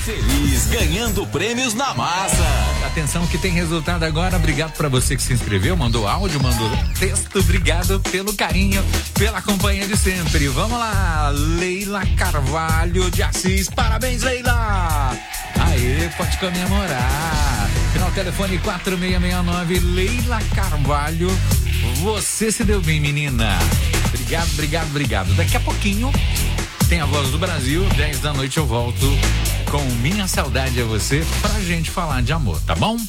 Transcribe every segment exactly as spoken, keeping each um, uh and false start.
feliz ganhando prêmios na Massa. Atenção que tem resultado agora. Obrigado para você que se inscreveu, mandou áudio, mandou texto. Obrigado pelo carinho, pela companhia de sempre. Vamos lá, Leila Carvalho de Assis. Parabéns, Leila. Aê, pode comemorar. Final telefone quatro seis seis nove, Leila Carvalho. Você se deu bem, menina. Obrigado, obrigado, obrigado. Daqui a pouquinho tem a Voz do Brasil, dez da noite eu volto com Minha Saudade é Você pra gente falar de amor, tá bom?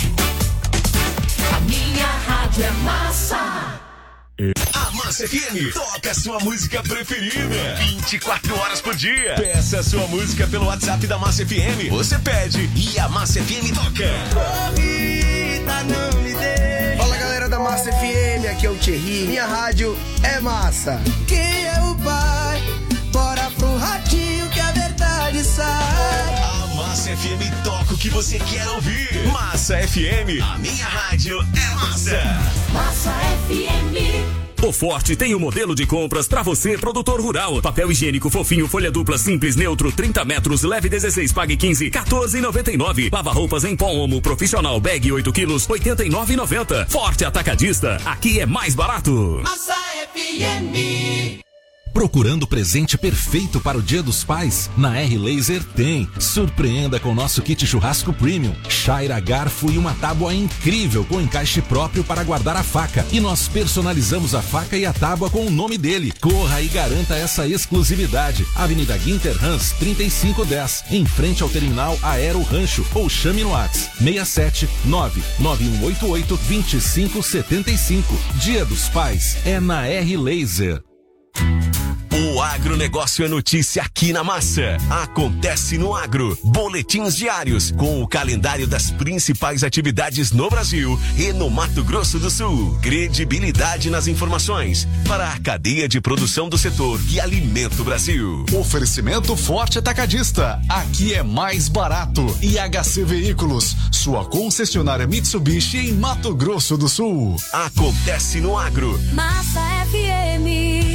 A minha rádio é massa. A Massa F M toca a sua música preferida vinte e quatro horas por dia. Peça a sua música pelo WhatsApp da Massa F M. Você pede e a Massa F M toca. Corrida, não me dê. Fala, galera da Massa F M, aqui é o Thierry. Minha rádio é massa. Quem é o pai? Bora pro ratinho que a verdade sai. A Massa F M toca o que você quer ouvir. Massa F M, a minha rádio é massa. Massa F M. O Forte tem um modelo de compras pra você, produtor rural. Papel higiênico fofinho, folha dupla, simples, neutro, trinta metros, leve dezesseis, pague quinze, quatorze e noventa e nove. Lava roupas em pó Omo profissional, bag oito quilos, oitenta e nove e noventa. Forte Atacadista, aqui é mais barato. Massa F M. Procurando o presente perfeito para o Dia dos Pais? Na R-Laser tem. Surpreenda com o nosso kit churrasco premium. Chaira, garfo e uma tábua incrível com encaixe próprio para guardar a faca. E nós personalizamos a faca e a tábua com o nome dele. Corra e garanta essa exclusividade. Avenida Guinter Hans, trinta e cinco dez, em frente ao terminal Aero Rancho. Ou chame no WhatsApp seis sete nove nove um oito oito dois cinco sete cinco. Dia dos Pais é na R-Laser. O agronegócio é notícia aqui na Massa. Acontece no Agro. Boletins diários com o calendário das principais atividades no Brasil e no Mato Grosso do Sul. Credibilidade nas informações para a cadeia de produção do setor que alimenta o Brasil. Oferecimento Forte Atacadista. Aqui é mais barato. E H C Veículos, sua concessionária Mitsubishi em Mato Grosso do Sul. Acontece no Agro. Massa F M.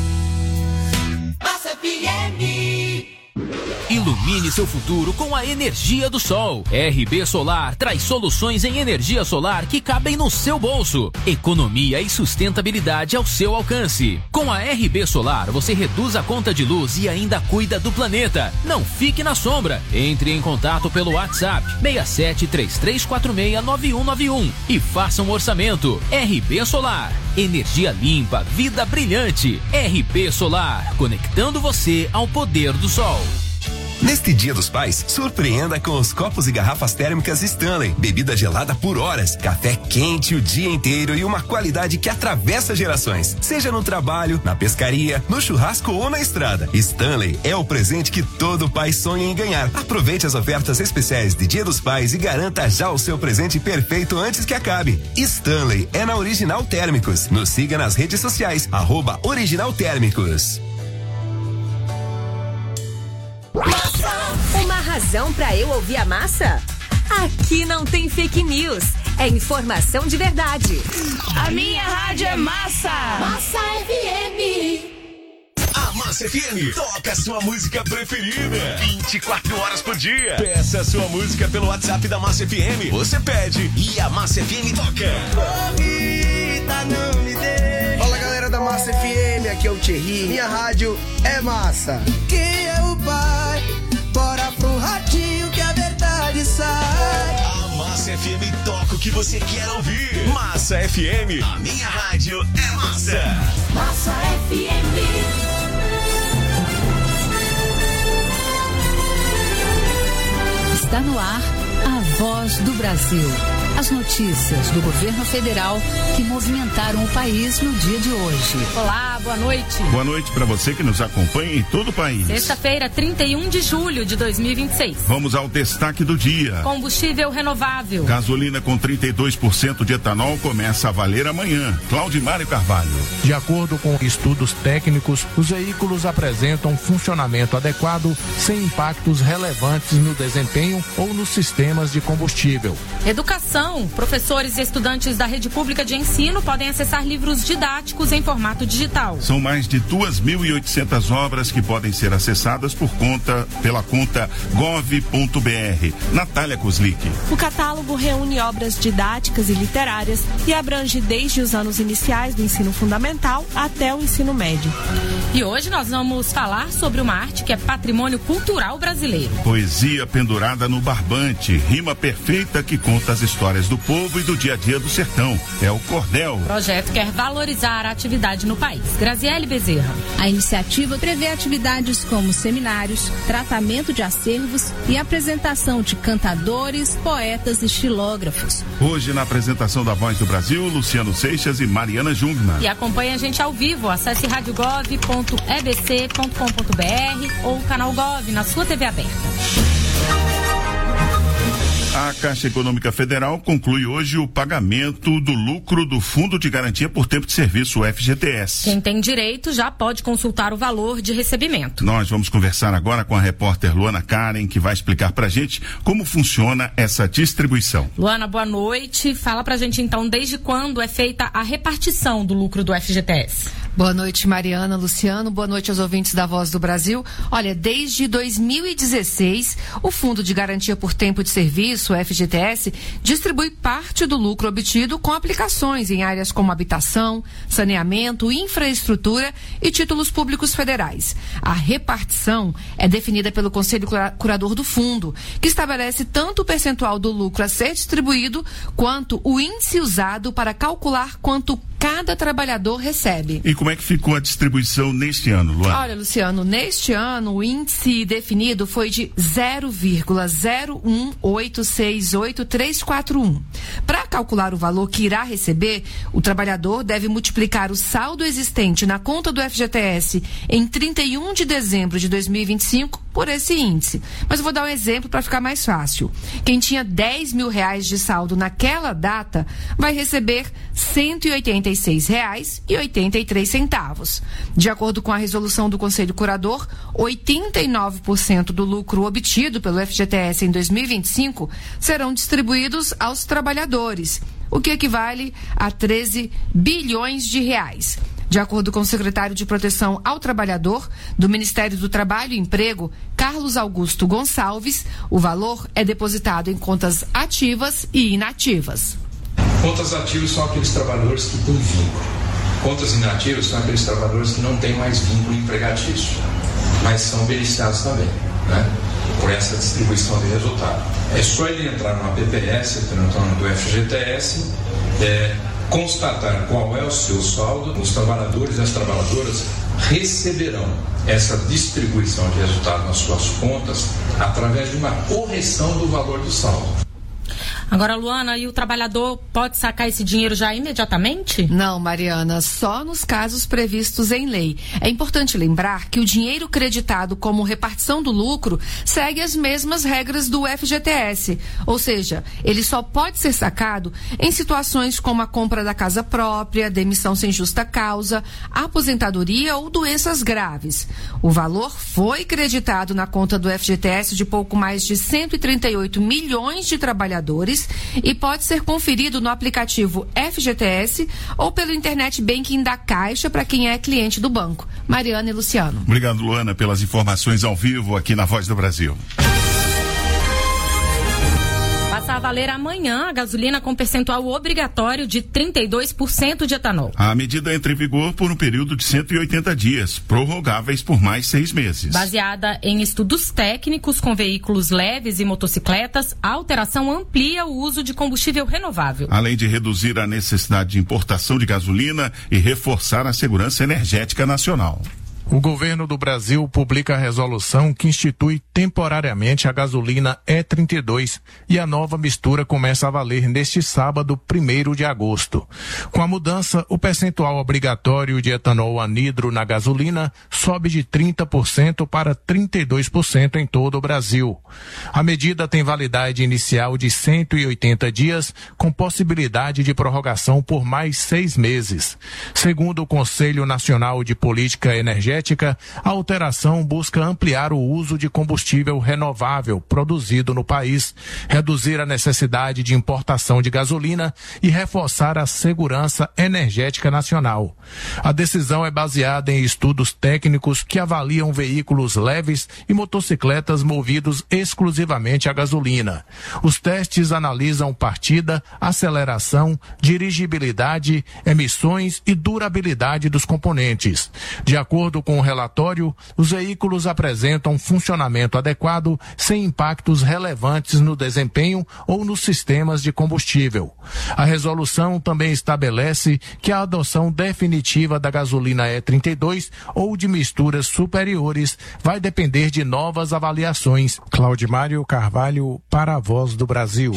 Massa F M. Ilumine seu futuro com a energia do sol. R B Solar traz soluções em energia solar que cabem no seu bolso. Economia e sustentabilidade ao seu alcance. Com a R B Solar, você reduz a conta de luz e ainda cuida do planeta. Não fique na sombra. Entre em contato pelo WhatsApp seis sete três três quatro seis nove um nove um e faça um orçamento. R B Solar. Energia limpa, vida brilhante. R B Solar, conectando você ao poder do sol. Neste Dia dos Pais, surpreenda com os copos e garrafas térmicas Stanley. Bebida gelada por horas, café quente o dia inteiro e uma qualidade que atravessa gerações. Seja no trabalho, na pescaria, no churrasco ou na estrada. Stanley é o presente que todo pai sonha em ganhar. Aproveite as ofertas especiais de Dia dos Pais e garanta já o seu presente perfeito antes que acabe. Stanley é na Original Térmicos. Nos siga nas redes sociais, arroba Original Térmicos. Uma razão pra eu ouvir a Massa? Aqui não tem fake news, é informação de verdade. A minha rádio é massa. Massa F M. A Massa F M toca a sua música preferida vinte e quatro horas por dia. Peça a sua música pelo WhatsApp da Massa F M. Você pede e a Massa F M toca. Corrida, não me dê. Fala, galera da Massa F M, aqui é o Thierry. Minha rádio é massa. Quem é o pai? Bora pro ratinho que a verdade sai. A Massa F M toca o que você quer ouvir. Massa F M, a minha rádio é massa. Massa F M. Está no ar a Voz do Brasil. As notícias do governo federal que movimentaram o país no dia de hoje. Olá, boa noite. Boa noite para você que nos acompanha em todo o país. Sexta-feira, trinta e um de julho de dois mil e vinte e seis. Vamos ao destaque do dia. Combustível renovável. Gasolina com trinta e dois por cento de etanol começa a valer amanhã. Claudimário Carvalho. De acordo com estudos técnicos, os veículos apresentam funcionamento adequado sem impactos relevantes no desempenho ou nos sistemas de combustível. Educação educação. Professores e estudantes da rede pública de ensino podem acessar livros didáticos em formato digital. São mais de duas mil e oitocentas obras que podem ser acessadas por conta, pela conta gov ponto br. Natália Kozlik. O catálogo reúne obras didáticas e literárias e abrange desde os anos iniciais do ensino fundamental até o ensino médio. E hoje nós vamos falar sobre uma arte que é patrimônio cultural brasileiro. Poesia pendurada no barbante, rima perfeita que conta as histórias do povo e do dia a dia do sertão. É o Cordel. O projeto quer valorizar a atividade no país. Graziele Bezerra. A iniciativa prevê atividades como seminários, tratamento de acervos e apresentação de cantadores, poetas e xilógrafos. Hoje, na apresentação da Voz do Brasil, Luciano Seixas e Mariana Jungmann. E acompanhe a gente ao vivo. Acesse rádio gov ponto e b c ponto com ponto b r ou o canal Gov na sua T V aberta. A Caixa Econômica Federal conclui hoje o pagamento do lucro do Fundo de Garantia por Tempo de Serviço, o F G T S. Quem tem direito já pode consultar o valor de recebimento. Nós vamos conversar agora com a repórter Luana Karen, que vai explicar pra gente como funciona essa distribuição. Luana, boa noite. Fala pra gente então desde quando é feita a repartição do lucro do F G T S. Boa noite, Mariana, Luciano, boa noite aos ouvintes da Voz do Brasil. Olha, desde dois mil e dezesseis, o Fundo de Garantia por Tempo de Serviço, o F G T S, distribui parte do lucro obtido com aplicações em áreas como habitação, saneamento, infraestrutura e títulos públicos federais. A repartição é definida pelo Conselho Curador do Fundo, que estabelece tanto o percentual do lucro a ser distribuído quanto o índice usado para calcular quanto cada trabalhador recebe. E como é que ficou a distribuição neste ano, Luana? Olha, Luciano, neste ano o índice definido foi de zero vírgula zero um oito seis oito três quatro um. Para calcular o valor que irá receber, o trabalhador deve multiplicar o saldo existente na conta do F G T S em trinta e um de dezembro de dois mil e vinte e cinco por esse índice. Mas eu vou dar um exemplo para ficar mais fácil. Quem tinha dez mil reais de saldo naquela data vai receber cento e oitenta e seis reais e oitenta e três centavos. De acordo com a resolução do Conselho Curador, oitenta e nove por cento do lucro obtido pelo F G T S em dois mil e vinte e cinco serão distribuídos aos trabalhadores, o que equivale a treze bilhões de reais. De acordo com o secretário de Proteção ao Trabalhador do Ministério do Trabalho e Emprego, Carlos Augusto Gonçalves, o valor é depositado em contas ativas e inativas. Contas ativas são aqueles trabalhadores que têm vínculo. Contas inativas são aqueles trabalhadores que não têm mais vínculo empregatício, mas são beneficiados também, né, por essa distribuição de resultado. É só ele entrar no A P P S, no do F G T S, é, constatar qual é o seu saldo. Os trabalhadores e as trabalhadoras receberão essa distribuição de resultado nas suas contas através de uma correção do valor do saldo. Agora, Luana, e o trabalhador pode sacar esse dinheiro já imediatamente? Não, Mariana, só nos casos previstos em lei. É importante lembrar que o dinheiro creditado como repartição do lucro segue as mesmas regras do F G T S, ou seja, ele só pode ser sacado em situações como a compra da casa própria, demissão sem justa causa, aposentadoria ou doenças graves. O valor foi creditado na conta do F G T S de pouco mais de cento e trinta e oito milhões de trabalhadores e pode ser conferido no aplicativo F G T S ou pelo Internet Banking da Caixa para quem é cliente do banco. Mariana e Luciano. Obrigado, Luana, pelas informações ao vivo aqui na Voz do Brasil. Passa a valer amanhã a gasolina com percentual obrigatório de trinta e dois por cento de etanol. A medida entra em vigor por um período de cento e oitenta dias, prorrogáveis por mais seis meses. Baseada em estudos técnicos com veículos leves e motocicletas, a alteração amplia o uso de combustível renovável. Além de reduzir a necessidade de importação de gasolina e reforçar a segurança energética nacional. O governo do Brasil publica a resolução que institui temporariamente a gasolina E trinta e dois e a nova mistura começa a valer neste sábado, primeiro de agosto. Com a mudança, o percentual obrigatório de etanol anidro na gasolina sobe de trinta por cento para trinta e dois por cento em todo o Brasil. A medida tem validade inicial de cento e oitenta dias, com possibilidade de prorrogação por mais seis meses. Segundo o Conselho Nacional de Política Energética, energética, a alteração busca ampliar o uso de combustível renovável produzido no país, reduzir a necessidade de importação de gasolina e reforçar a segurança energética nacional. A decisão é baseada em estudos técnicos que avaliam veículos leves e motocicletas movidos exclusivamente a gasolina. Os testes analisam partida, aceleração, dirigibilidade, emissões e durabilidade dos componentes. De acordo com o relatório, os veículos apresentam funcionamento adequado sem impactos relevantes no desempenho ou nos sistemas de combustível. A resolução também estabelece que a adoção definitiva da gasolina E trinta e dois ou de misturas superiores vai depender de novas avaliações. Claudimário Carvalho, para a Voz do Brasil.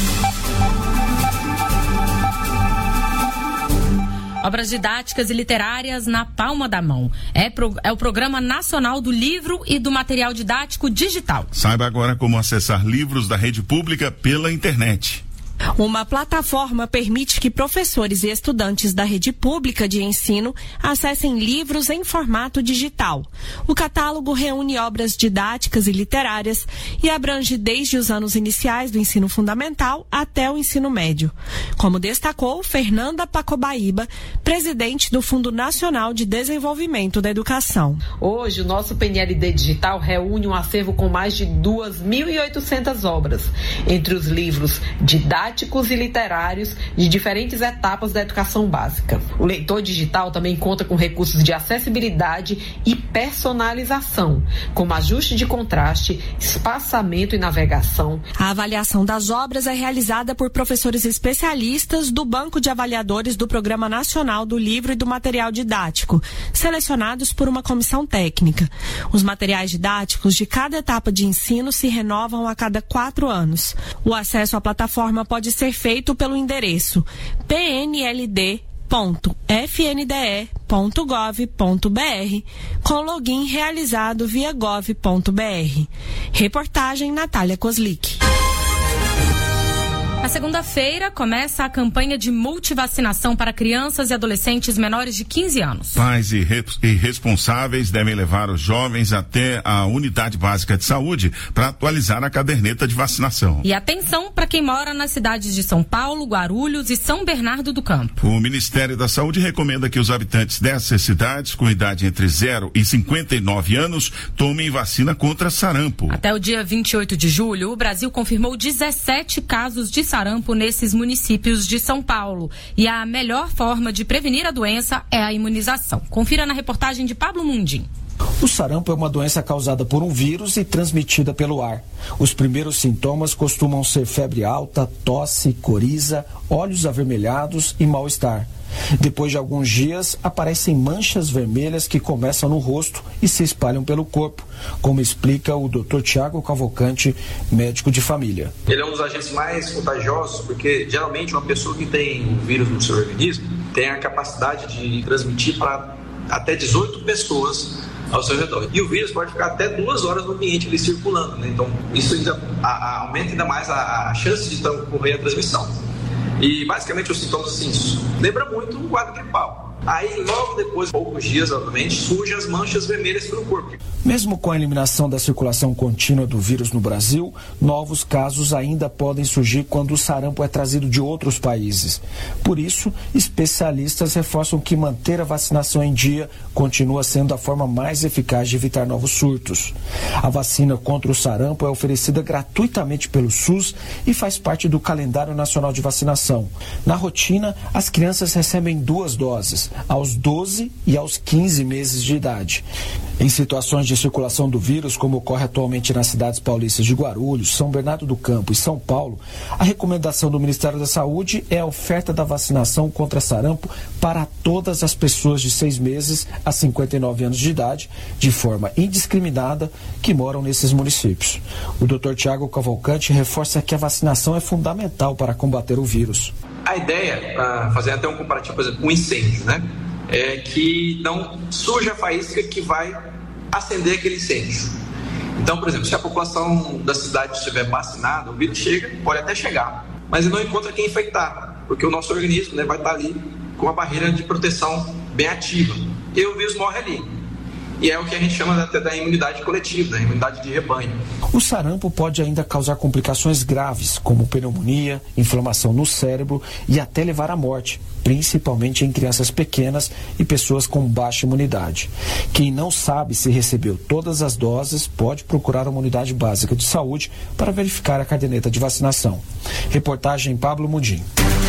Obras didáticas e literárias na palma da mão. É, pro, é o Programa Nacional do Livro e do Material Didático Digital. Saiba agora como acessar livros da rede pública pela internet. Uma plataforma permite que professores e estudantes da rede pública de ensino acessem livros em formato digital. O catálogo reúne obras didáticas e literárias e abrange desde os anos iniciais do ensino fundamental até o ensino médio. Como destacou Fernanda Pacobaíba, presidente do Fundo Nacional de Desenvolvimento da Educação. Hoje, o nosso P N L D Digital reúne um acervo com mais de duas mil e oitocentas obras, entre os livros didáticos didáticos e literários de diferentes etapas da educação básica. O leitor digital também conta com recursos de acessibilidade e personalização, como ajuste de contraste, espaçamento e navegação. A avaliação das obras é realizada por professores especialistas do Banco de Avaliadores do Programa Nacional do Livro e do Material Didático, selecionados por uma comissão técnica. Os materiais didáticos de cada etapa de ensino se renovam a cada quatro anos. O acesso à plataforma pode ser feito pelo endereço p n l d ponto f n d e ponto gov ponto b r com login realizado via gov ponto b r. Reportagem Natália Kozlik. Na segunda-feira, começa a campanha de multivacinação para crianças e adolescentes menores de quinze anos. Pais e, re- e responsáveis devem levar os jovens até a unidade básica de saúde para atualizar a caderneta de vacinação. E atenção para quem mora nas cidades de São Paulo, Guarulhos e São Bernardo do Campo. O Ministério da Saúde recomenda que os habitantes dessas cidades com idade entre zero e cinquenta e nove anos tomem vacina contra sarampo. Até o dia vinte e oito de julho, o Brasil confirmou dezessete casos de sarampo sarampo nesses municípios de São Paulo. E a melhor forma de prevenir a doença é a imunização. Confira na reportagem de Pablo Mundim. O sarampo é uma doença causada por um vírus e transmitida pelo ar. Os primeiros sintomas costumam ser febre alta, tosse, coriza, olhos avermelhados e mal-estar. Depois de alguns dias, aparecem manchas vermelhas que começam no rosto e se espalham pelo corpo, como explica o doutor Tiago Cavalcante, médico de família. Ele é um dos agentes mais contagiosos, porque geralmente uma pessoa que tem um vírus no seu organismo tem a capacidade de transmitir para até dezoito pessoas ao seu redor. E o vírus pode ficar até duas horas no ambiente ali circulando, né? Então isso ainda, a, a, aumenta ainda mais a, a chance de ocorrer a transmissão. E basicamente os sintomas assim, lembra muito um quadro gripal. Aí logo depois, poucos dias, obviamente, surgem as manchas vermelhas pelo corpo. Mesmo com a eliminação da circulação contínua do vírus no Brasil, novos casos ainda podem surgir quando o sarampo é trazido de outros países. Por isso, especialistas reforçam que manter a vacinação em dia continua sendo a forma mais eficaz de evitar novos surtos. A vacina contra o sarampo é oferecida gratuitamente pelo SUS e faz parte do calendário nacional de vacinação. Na rotina, as crianças recebem duas doses, aos doze e aos quinze meses de idade. Em situações de circulação do vírus, como ocorre atualmente nas cidades paulistas de Guarulhos, São Bernardo do Campo e São Paulo, a recomendação do Ministério da Saúde é a oferta da vacinação contra sarampo para todas as pessoas de seis meses a cinquenta e nove anos de idade, de forma indiscriminada, que moram nesses municípios. O doutor Tiago Cavalcante reforça que a vacinação é fundamental para combater o vírus. A ideia, para fazer até um comparativo, por exemplo, com um incêndio, né? É que não surja a faísca que vai acender aquele incêndio. Então, por exemplo, se a população da cidade estiver vacinada, o vírus chega, pode até chegar, mas ele não encontra quem infectar, porque o nosso organismo, né, vai estar ali com uma barreira de proteção bem ativa. E o vírus morre ali. e é o que a gente chama até da imunidade coletiva, da imunidade de rebanho. O sarampo pode ainda causar complicações graves, como pneumonia, inflamação no cérebro e até levar à morte, principalmente em crianças pequenas e pessoas com baixa imunidade. Quem não sabe se recebeu todas as doses pode procurar uma unidade básica de saúde para verificar a caderneta de vacinação. Reportagem Pablo Mudim.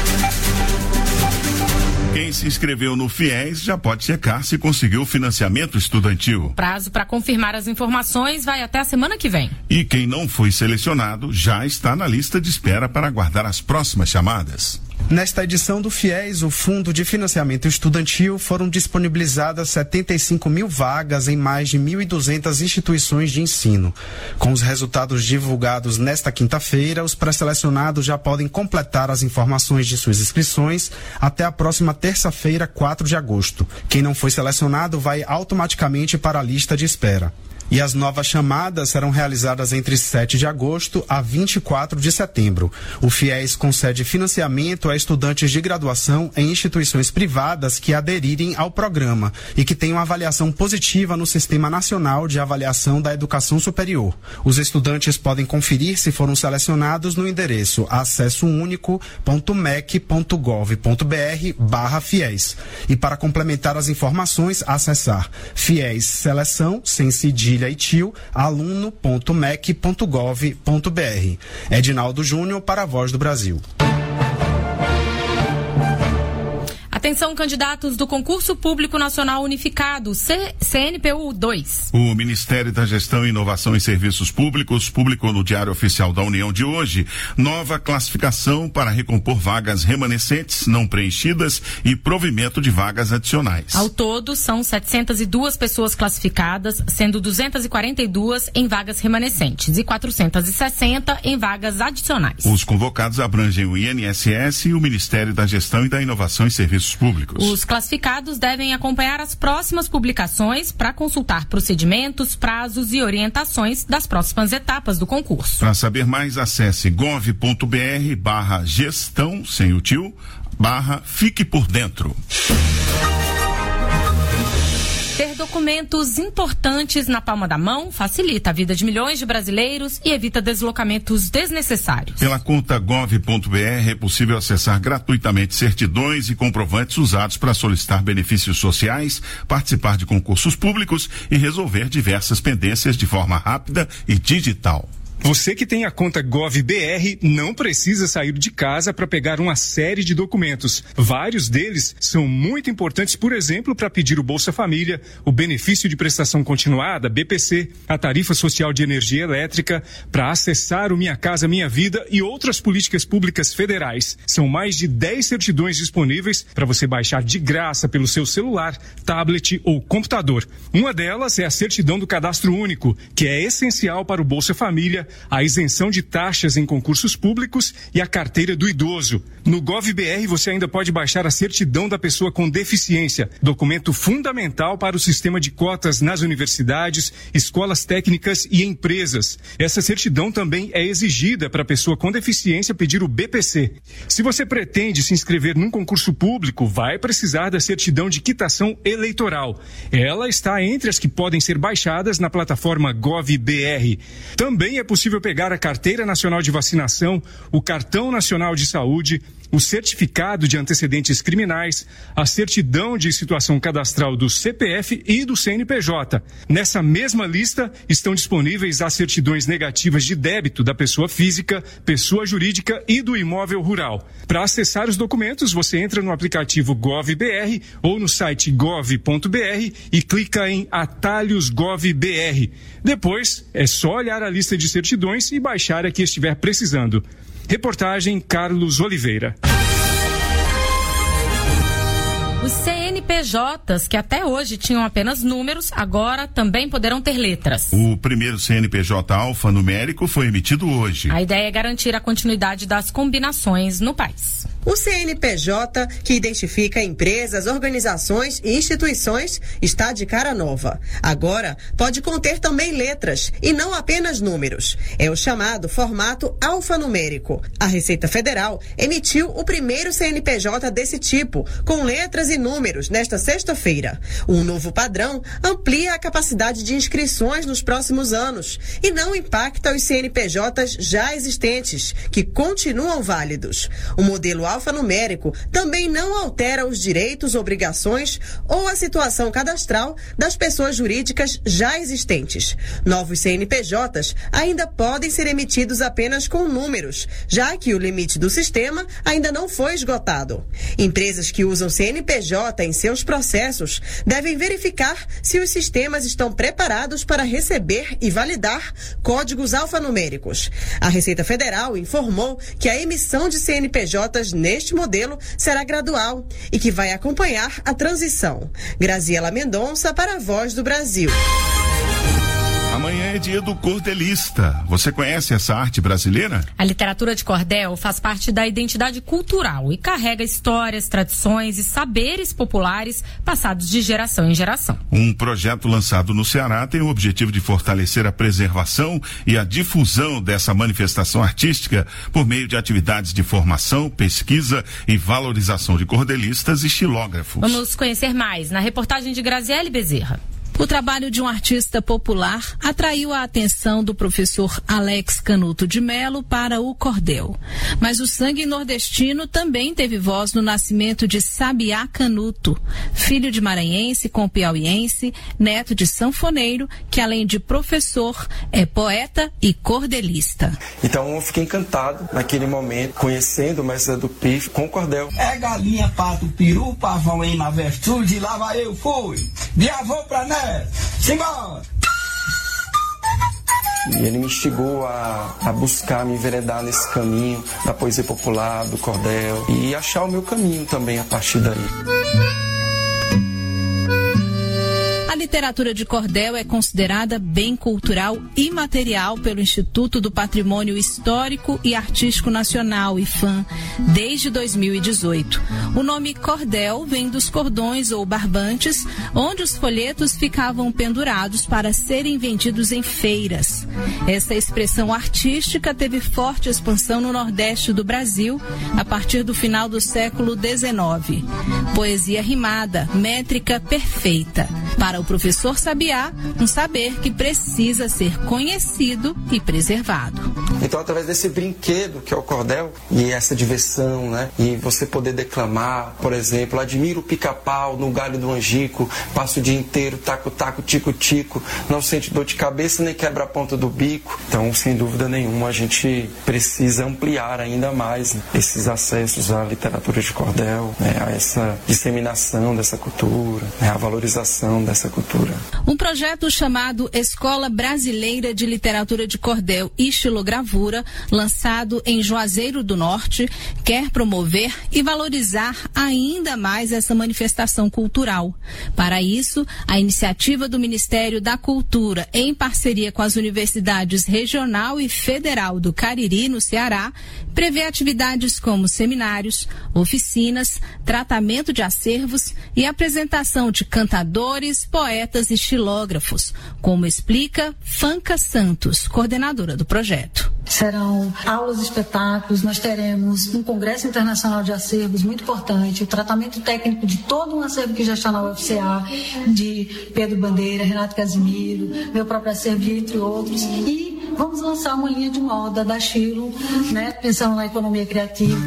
Quem se inscreveu no FIES já pode checar se conseguiu financiamento estudantil. Prazo para confirmar as informações vai até a semana que vem. E quem não foi selecionado já está na lista de espera para aguardar as próximas chamadas. Nesta edição do FIES, o Fundo de Financiamento Estudantil, foram disponibilizadas setenta e cinco mil vagas em mais de mil e duzentas instituições de ensino. Com os resultados divulgados nesta quinta-feira, os pré-selecionados já podem completar as informações de suas inscrições até a próxima terça-feira, quatro de agosto. Quem não foi selecionado vai automaticamente para a lista de espera. E as novas chamadas serão realizadas entre sete de agosto a vinte e quatro de setembro. O FIES concede financiamento a estudantes de graduação em instituições privadas que aderirem ao programa e que tenham avaliação positiva no Sistema Nacional de Avaliação da Educação Superior. Os estudantes podem conferir se foram selecionados no endereço acessounico ponto mec ponto gov ponto br barra FIES. E para complementar as informações, acessar FIES Seleção, sem cedilha e tio, aluno ponto mec ponto gov ponto br. Edinaldo Júnior para a Voz do Brasil. Atenção, candidatos do Concurso Público Nacional Unificado, C N P U dois. O Ministério da Gestão, Inovação e Serviços Públicos publicou no Diário Oficial da União de hoje nova classificação para recompor vagas remanescentes não preenchidas e provimento de vagas adicionais. Ao todo, são setecentas e duas pessoas classificadas, sendo duzentas e quarenta e duas em vagas remanescentes e quatrocentas e sessenta em vagas adicionais. Os convocados abrangem o I N S S e o Ministério da Gestão e da Inovação e Serviços Públicos. Os classificados devem acompanhar as próximas publicações para consultar procedimentos, prazos e orientações das próximas etapas do concurso. Para saber mais, acesse gov ponto br barra gestão, sem o tio, barra fique por dentro. Ter documentos importantes na palma da mão facilita a vida de milhões de brasileiros e evita deslocamentos desnecessários. Pela conta gov ponto br é possível acessar gratuitamente certidões e comprovantes usados para solicitar benefícios sociais, participar de concursos públicos e resolver diversas pendências de forma rápida e digital. Você que tem a conta GovBR não precisa sair de casa para pegar uma série de documentos. Vários deles são muito importantes, por exemplo, para pedir o Bolsa Família, o benefício de prestação continuada, B P C, a tarifa social de energia elétrica, para acessar o Minha Casa Minha Vida e outras políticas públicas federais. São mais de dez certidões disponíveis para você baixar de graça pelo seu celular, tablet ou computador. Uma delas é a certidão do Cadastro Único, que é essencial para o Bolsa Família, a isenção de taxas em concursos públicos e a carteira do idoso. No GovBR você ainda pode baixar a certidão da pessoa com deficiência, documento fundamental para o sistema de cotas nas universidades, escolas técnicas e empresas. Essa certidão também é exigida para a pessoa com deficiência pedir o B P C. Se você pretende se inscrever num concurso público, vai precisar da certidão de quitação eleitoral. Ela está entre as que podem ser baixadas na plataforma GovBR. Também é possível pegar a Carteira Nacional de Vacinação, o Cartão Nacional de Saúde, o certificado de antecedentes criminais, a certidão de situação cadastral do C P F e do C N P J. Nessa mesma lista estão disponíveis as certidões negativas de débito da pessoa física, pessoa jurídica e do imóvel rural. Para acessar os documentos, você entra no aplicativo GovBR ou no site gov ponto br e clica em Atalhos GovBR. Depois, é só olhar a lista de certidões e baixar a que estiver precisando. Reportagem Carlos Oliveira. Os C N P Js, que até hoje tinham apenas números, agora também poderão ter letras. O primeiro C N P J alfanumérico foi emitido hoje. A ideia é garantir a continuidade das combinações no país. O C N P J, que identifica empresas, organizações e instituições, está de cara nova. Agora, pode conter também letras e não apenas números. É o chamado formato alfanumérico. A Receita Federal emitiu o primeiro C N P J desse tipo, com letras e números, nesta sexta-feira. Um novo padrão amplia a capacidade de inscrições nos próximos anos e não impacta os C N P Js já existentes, que continuam válidos. O modelo alfanumérico também não altera os direitos, obrigações ou a situação cadastral das pessoas jurídicas já existentes. Novos C N P Js ainda podem ser emitidos apenas com números, já que o limite do sistema ainda não foi esgotado. Empresas que usam C N P J em seus processos devem verificar se os sistemas estão preparados para receber e validar códigos alfanuméricos. A Receita Federal informou que a emissão de C N P Js neste modelo será gradual e que vai acompanhar a transição. Graziela Mendonça para a Voz do Brasil. Amanhã é dia do cordelista. Você conhece essa arte brasileira? A literatura de cordel faz parte da identidade cultural e carrega histórias, tradições e saberes populares passados de geração em geração. Um projeto lançado no Ceará tem o objetivo de fortalecer a preservação e a difusão dessa manifestação artística por meio de atividades de formação, pesquisa e valorização de cordelistas e xilógrafos. Vamos conhecer mais na reportagem de Graziele Bezerra. O trabalho de um artista popular atraiu a atenção do professor Alex Canuto de Melo para o cordel. Mas o sangue nordestino também teve voz no nascimento de Sabiá Canuto, filho de maranhense com piauiense, neto de sanfoneiro, que além de professor, é poeta e cordelista. Então eu fiquei encantado naquele momento, conhecendo o mestre do Pif com o cordel. É galinha, pato, peru, pavão em uma virtude, lá vai eu fui, de avô pra neto. Simbora! E ele me instigou a, a buscar, me enveredar nesse caminho da poesia popular, do cordel e achar o meu caminho também a partir daí. A literatura de cordel é considerada bem cultural imaterial pelo Instituto do Patrimônio Histórico e Artístico Nacional, I F A M, desde dois mil e dezoito. O nome cordel vem dos cordões ou barbantes, onde os folhetos ficavam pendurados para serem vendidos em feiras. Essa expressão artística teve forte expansão no Nordeste do Brasil a partir do final do século dezenove. Poesia rimada, métrica perfeita. Para o professor Sabiá, um saber que precisa ser conhecido e preservado. Então, através desse brinquedo que é o cordel e essa diversão, né? E você poder declamar, por exemplo, admiro o pica-pau no galho do angico, passo o dia inteiro, taco-taco, tico-tico, não sente dor de cabeça nem quebra a ponta do bico. Então, sem dúvida nenhuma, a gente precisa ampliar ainda mais, né, esses acessos à literatura de cordel, né, a essa disseminação dessa cultura, né, a valorização dessa cultura. Um projeto chamado Escola Brasileira de Literatura de Cordel e Xilogravura, lançado em Juazeiro do Norte, quer promover e valorizar ainda mais essa manifestação cultural. Para isso, a iniciativa do Ministério da Cultura, em parceria com as universidades regional e federal do Cariri, no Ceará, prevê atividades como seminários, oficinas, tratamento de acervos e apresentação de cantadores, poetas e xilógrafos, como explica Fanca Santos, coordenadora do projeto. Serão aulas, espetáculos, nós teremos um congresso internacional de acervos muito importante, o tratamento técnico de todo um acervo que já está na U F C A, de Pedro Bandeira, Renato Casimiro, meu próprio acervo, entre outros, e vamos lançar uma linha de moda da Xilo, né, pensando na economia criativa.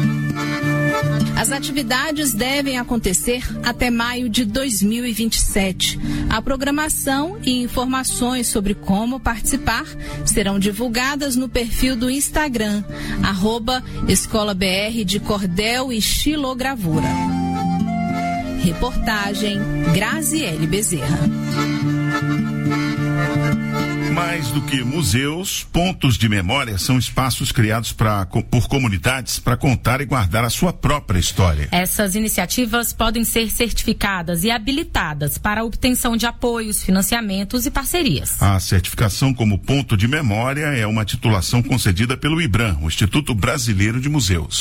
As atividades devem acontecer até maio de dois mil e vinte e sete. A programação e informações sobre como participar serão divulgadas no perfil do Instagram, arroba Escola B R de Cordel e Xilogravura. Reportagem Graziele Bezerra. Mais do que museus, pontos de memória são espaços criados pra, por comunidades para contar e guardar a sua própria história. Essas iniciativas podem ser certificadas e habilitadas para a obtenção de apoios, financiamentos e parcerias. A certificação como ponto de memória é uma titulação concedida pelo IBRAM, o Instituto Brasileiro de Museus.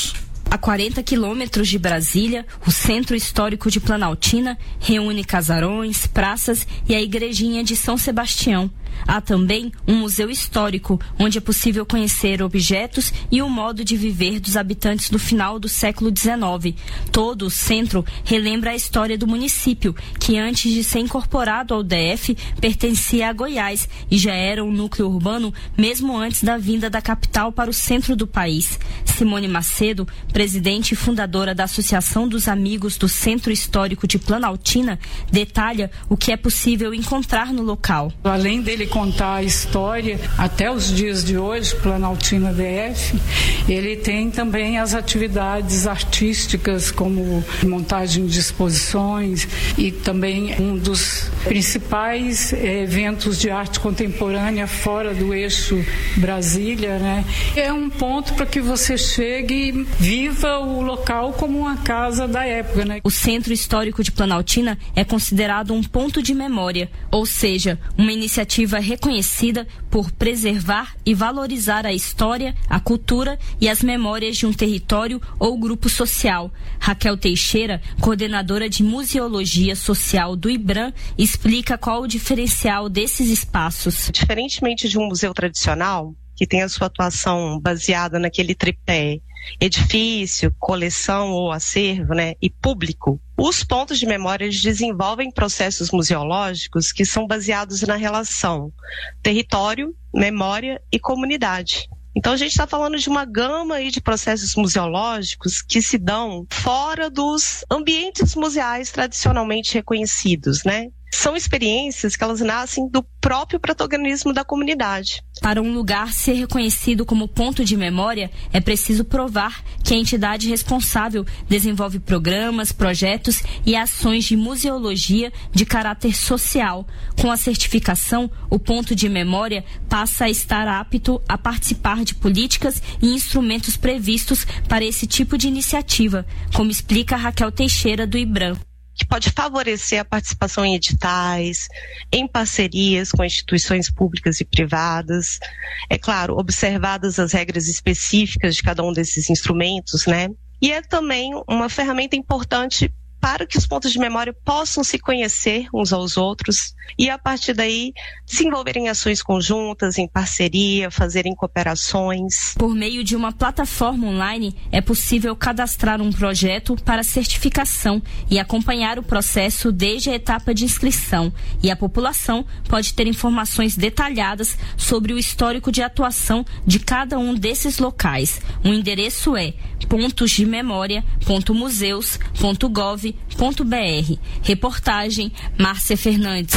A quarenta quilômetros de Brasília, o Centro Histórico de Planaltina reúne casarões, praças e a Igrejinha de São Sebastião. Há também um museu histórico, onde é possível conhecer objetos e o modo de viver dos habitantes do final do século dezenove. Todo o centro relembra a história do município, que antes de ser incorporado ao D F, pertencia a Goiás e já era um núcleo urbano mesmo antes da vinda da capital para o centro do país. Simone Macedo, presidente e fundadora da Associação dos Amigos do Centro Histórico de Planaltina, detalha o que é possível encontrar no local. Além dele contar a história até os dias de hoje, Planaltina D F, ele tem também as atividades artísticas como montagem de exposições e também um dos principais eh, eventos de arte contemporânea fora do eixo Brasília, né? É um ponto para que você chegue e viva o local como uma casa da época, né? O Centro Histórico de Planaltina é considerado um ponto de memória, ou seja, uma iniciativa reconhecida por preservar e valorizar a história, a cultura e as memórias de um território ou grupo social. Raquel Teixeira, coordenadora de Museologia Social do IBRAM, explica qual o diferencial desses espaços. Diferentemente de um museu tradicional, que tem a sua atuação baseada naquele tripé edifício, coleção ou acervo, né, e público, os pontos de memória eles desenvolvem processos museológicos que são baseados na relação território, memória e comunidade. Então a gente está falando de uma gama aí de processos museológicos que se dão fora dos ambientes museais tradicionalmente reconhecidos, né? São experiências que elas nascem do próprio protagonismo da comunidade. Para um lugar ser reconhecido como ponto de memória, é preciso provar que a entidade responsável desenvolve programas, projetos e ações de museologia de caráter social. Com a certificação, o ponto de memória passa a estar apto a participar de políticas e instrumentos previstos para esse tipo de iniciativa, como explica Raquel Teixeira, do IBRAM. Que pode favorecer a participação em editais, em parcerias com instituições públicas e privadas. É claro, observadas as regras específicas de cada um desses instrumentos, né? E é também uma ferramenta importante para que os pontos de memória possam se conhecer uns aos outros e, a partir daí, desenvolverem ações conjuntas, em parceria, fazerem cooperações. Por meio de uma plataforma online, é possível cadastrar um projeto para certificação e acompanhar o processo desde a etapa de inscrição. E a população pode ter informações detalhadas sobre o histórico de atuação de cada um desses locais. O endereço é pontos de memória ponto museus ponto gov ponto br. Reportagem Márcia Fernandes.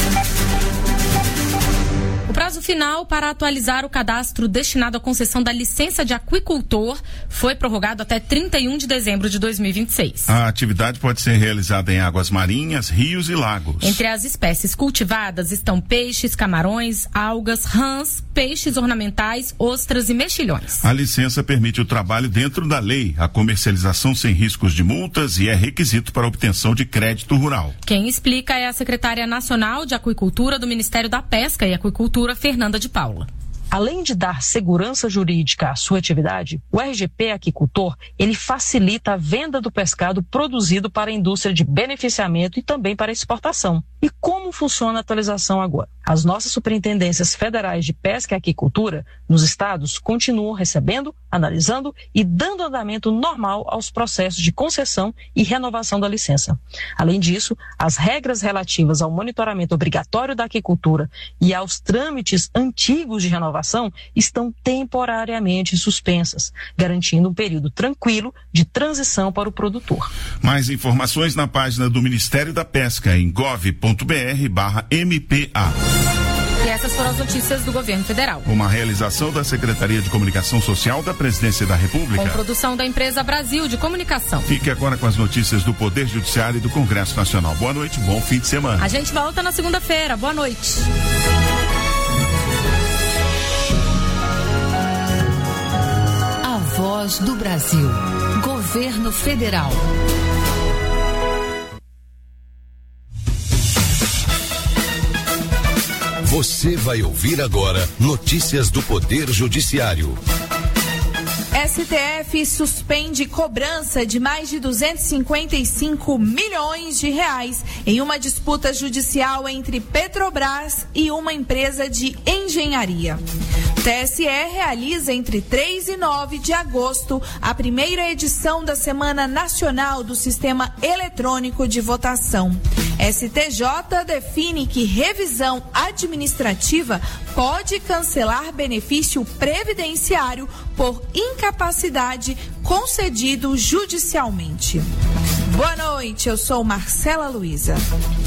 O prazo final para atualizar o cadastro destinado à concessão da licença de aquicultor foi prorrogado até trinta e um de dezembro de dois mil e vinte e seis. A atividade pode ser realizada em águas marinhas, rios e lagos. Entre as espécies cultivadas estão peixes, camarões, algas, rãs, peixes ornamentais, ostras e mexilhões. A licença permite o trabalho dentro da lei, a comercialização sem riscos de multas e é requisito para a obtenção de crédito rural. Quem explica é a secretária nacional de Aquicultura do Ministério da Pesca e Aquicultura, Fernanda de Paula. Além de dar segurança jurídica à sua atividade, o R G P Aquicultor, ele facilita a venda do pescado produzido para a indústria de beneficiamento e também para exportação. E como funciona a atualização agora? As nossas superintendências federais de pesca e aquicultura nos estados continuam recebendo, analisando e dando andamento normal aos processos de concessão e renovação da licença. Além disso, as regras relativas ao monitoramento obrigatório da aquicultura e aos trâmites antigos de renovação estão temporariamente suspensas, garantindo um período tranquilo de transição para o produtor. Mais informações na página do Ministério da Pesca em gov ponto br barra M P A. E essas foram as notícias do governo federal. Uma realização da Secretaria de Comunicação Social da Presidência da República. Com produção da empresa Brasil de Comunicação. Fique agora com as notícias do Poder Judiciário e do Congresso Nacional. Boa noite, bom fim de semana. A gente volta na segunda-feira. Boa noite. A Voz do Brasil. Governo Federal. Você vai ouvir agora notícias do Poder Judiciário. S T F suspende cobrança de mais de duzentos e cinquenta e cinco milhões de reais em uma disputa judicial entre Petrobras e uma empresa de engenharia. T S E realiza entre três e nove de agosto a primeira edição da Semana Nacional do Sistema Eletrônico de Votação. S T J define que revisão administrativa pode cancelar benefício previdenciário por incapacidade concedido judicialmente. Boa noite, eu sou Marcela Luiza.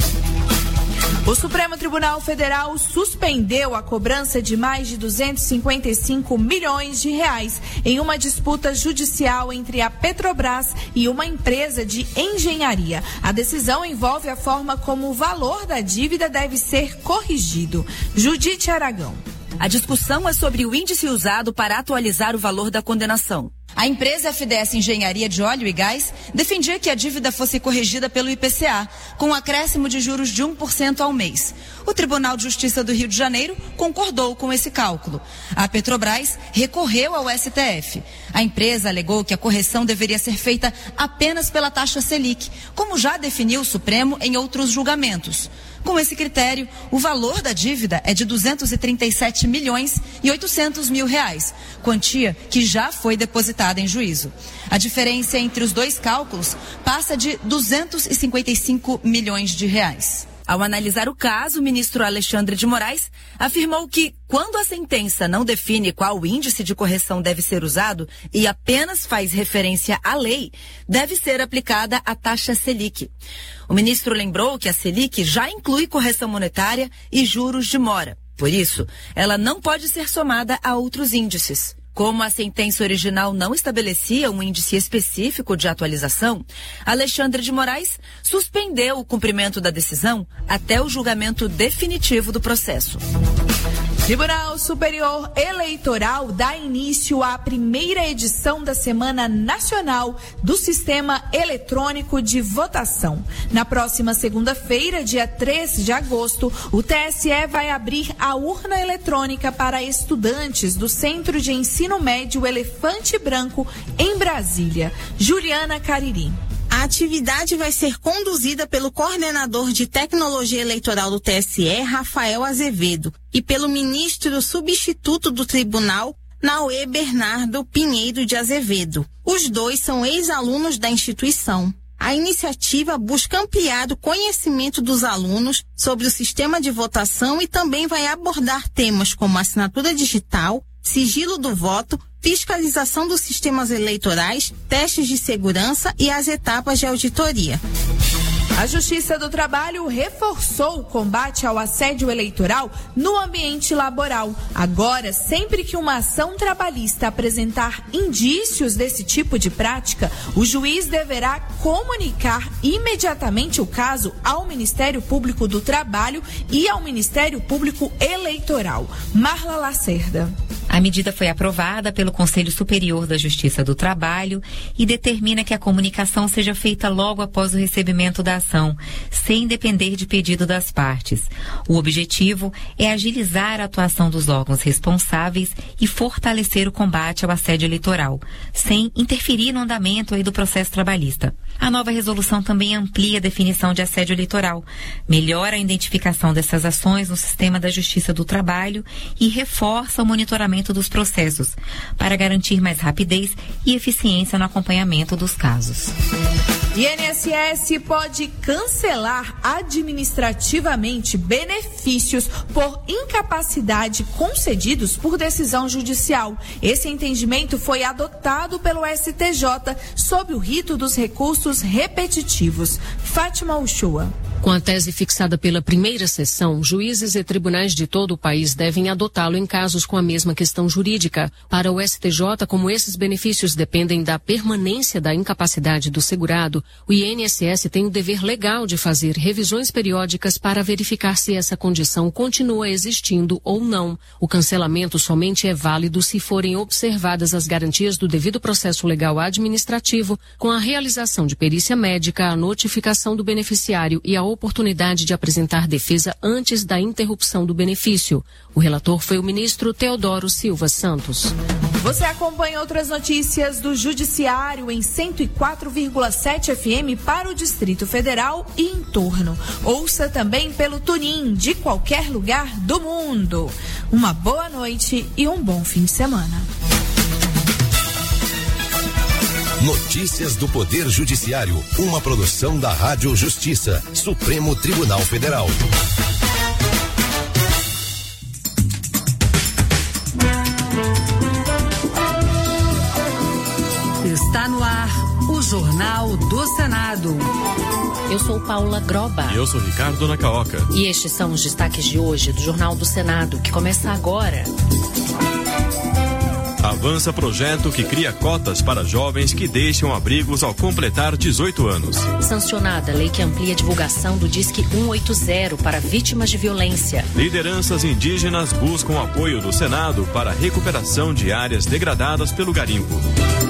O Supremo Tribunal Federal suspendeu a cobrança de mais de duzentos e cinquenta e cinco milhões de reais em uma disputa judicial entre a Petrobras e uma empresa de engenharia. A decisão envolve a forma como o valor da dívida deve ser corrigido. Judite Aragão. A discussão é sobre o índice usado para atualizar o valor da condenação. A empresa F D S Engenharia de Óleo e Gás defendia que a dívida fosse corrigida pelo I P C A, com um acréscimo de juros de um por cento ao mês. O Tribunal de Justiça do Rio de Janeiro concordou com esse cálculo. A Petrobras recorreu ao S T F. A empresa alegou que a correção deveria ser feita apenas pela taxa Selic, como já definiu o Supremo em outros julgamentos. Com esse critério, o valor da dívida é de duzentos e trinta e sete milhões e oitocentos mil reais, quantia que já foi depositada em juízo. A diferença entre os dois cálculos passa de duzentos e cinquenta e cinco milhões de reais. Ao analisar o caso, o ministro Alexandre de Moraes afirmou que, quando a sentença não define qual índice de correção deve ser usado e apenas faz referência à lei, deve ser aplicada a taxa Selic. O ministro lembrou que a Selic já inclui correção monetária e juros de mora. Por isso, ela não pode ser somada a outros índices. Como a sentença original não estabelecia um índice específico de atualização, Alexandre de Moraes suspendeu o cumprimento da decisão até o julgamento definitivo do processo. Tribunal Superior Eleitoral dá início à primeira edição da Semana Nacional do Sistema Eletrônico de Votação. Na próxima segunda-feira, dia três de agosto, o T S E vai abrir a urna eletrônica para estudantes do Centro de Ensino Médio Elefante Branco, em Brasília. Juliana Cariri. A atividade vai ser conduzida pelo coordenador de tecnologia eleitoral do T S E, Rafael Azevedo, e pelo ministro substituto do tribunal, Naue Bernardo Pinheiro de Azevedo. Os dois são ex-alunos da instituição. A iniciativa busca ampliar o conhecimento dos alunos sobre o sistema de votação e também vai abordar temas como assinatura digital, sigilo do voto, fiscalização dos sistemas eleitorais, testes de segurança e as etapas de auditoria. A Justiça do Trabalho reforçou o combate ao assédio eleitoral no ambiente laboral. Agora, sempre que uma ação trabalhista apresentar indícios desse tipo de prática, o juiz deverá comunicar imediatamente o caso ao Ministério Público do Trabalho e ao Ministério Público Eleitoral. Marla Lacerda. A medida foi aprovada pelo Conselho Superior da Justiça do Trabalho e determina que a comunicação seja feita logo após o recebimento da ação, sem depender de pedido das partes. O objetivo é agilizar a atuação dos órgãos responsáveis e fortalecer o combate ao assédio eleitoral, sem interferir no andamento aí do processo trabalhista. A nova resolução também amplia a definição de assédio eleitoral, melhora a identificação dessas ações no sistema da Justiça do Trabalho e reforça o monitoramento dos processos, para garantir mais rapidez e eficiência no acompanhamento dos casos. I N S S pode cancelar administrativamente benefícios por incapacidade concedidos por decisão judicial. Esse entendimento foi adotado pelo S T J sob o rito dos recursos repetitivos. Fátima Uchoa. Com a tese fixada pela primeira sessão, juízes e tribunais de todo o país devem adotá-lo em casos com a mesma questão jurídica. Para o S T J, como esses benefícios dependem da permanência da incapacidade do segurado, o I N S S tem o dever legal de fazer revisões periódicas para verificar se essa condição continua existindo ou não. O cancelamento somente é válido se forem observadas as garantias do devido processo legal administrativo, com a realização de perícia médica, a notificação do beneficiário e a oportunidade de apresentar defesa antes da interrupção do benefício. O relator foi o ministro Teodoro Silva Santos. Você acompanha outras notícias do Judiciário em cento e quatro vírgula sete F M para o Distrito Federal e em torno. Ouça também pelo TuneIn de qualquer lugar do mundo. Uma boa noite e um bom fim de semana. Notícias do Poder Judiciário, uma produção da Rádio Justiça, Supremo Tribunal Federal. Está no ar o Jornal do Senado. Eu sou Paula Groba. E eu sou Ricardo Nacaoca. E estes são os destaques de hoje do Jornal do Senado, que começa agora. Avança projeto que cria cotas para jovens que deixam abrigos ao completar dezoito anos. Sancionada lei que amplia a divulgação do Disque cento e oitenta para vítimas de violência. Lideranças indígenas buscam apoio do Senado para a recuperação de áreas degradadas pelo garimpo.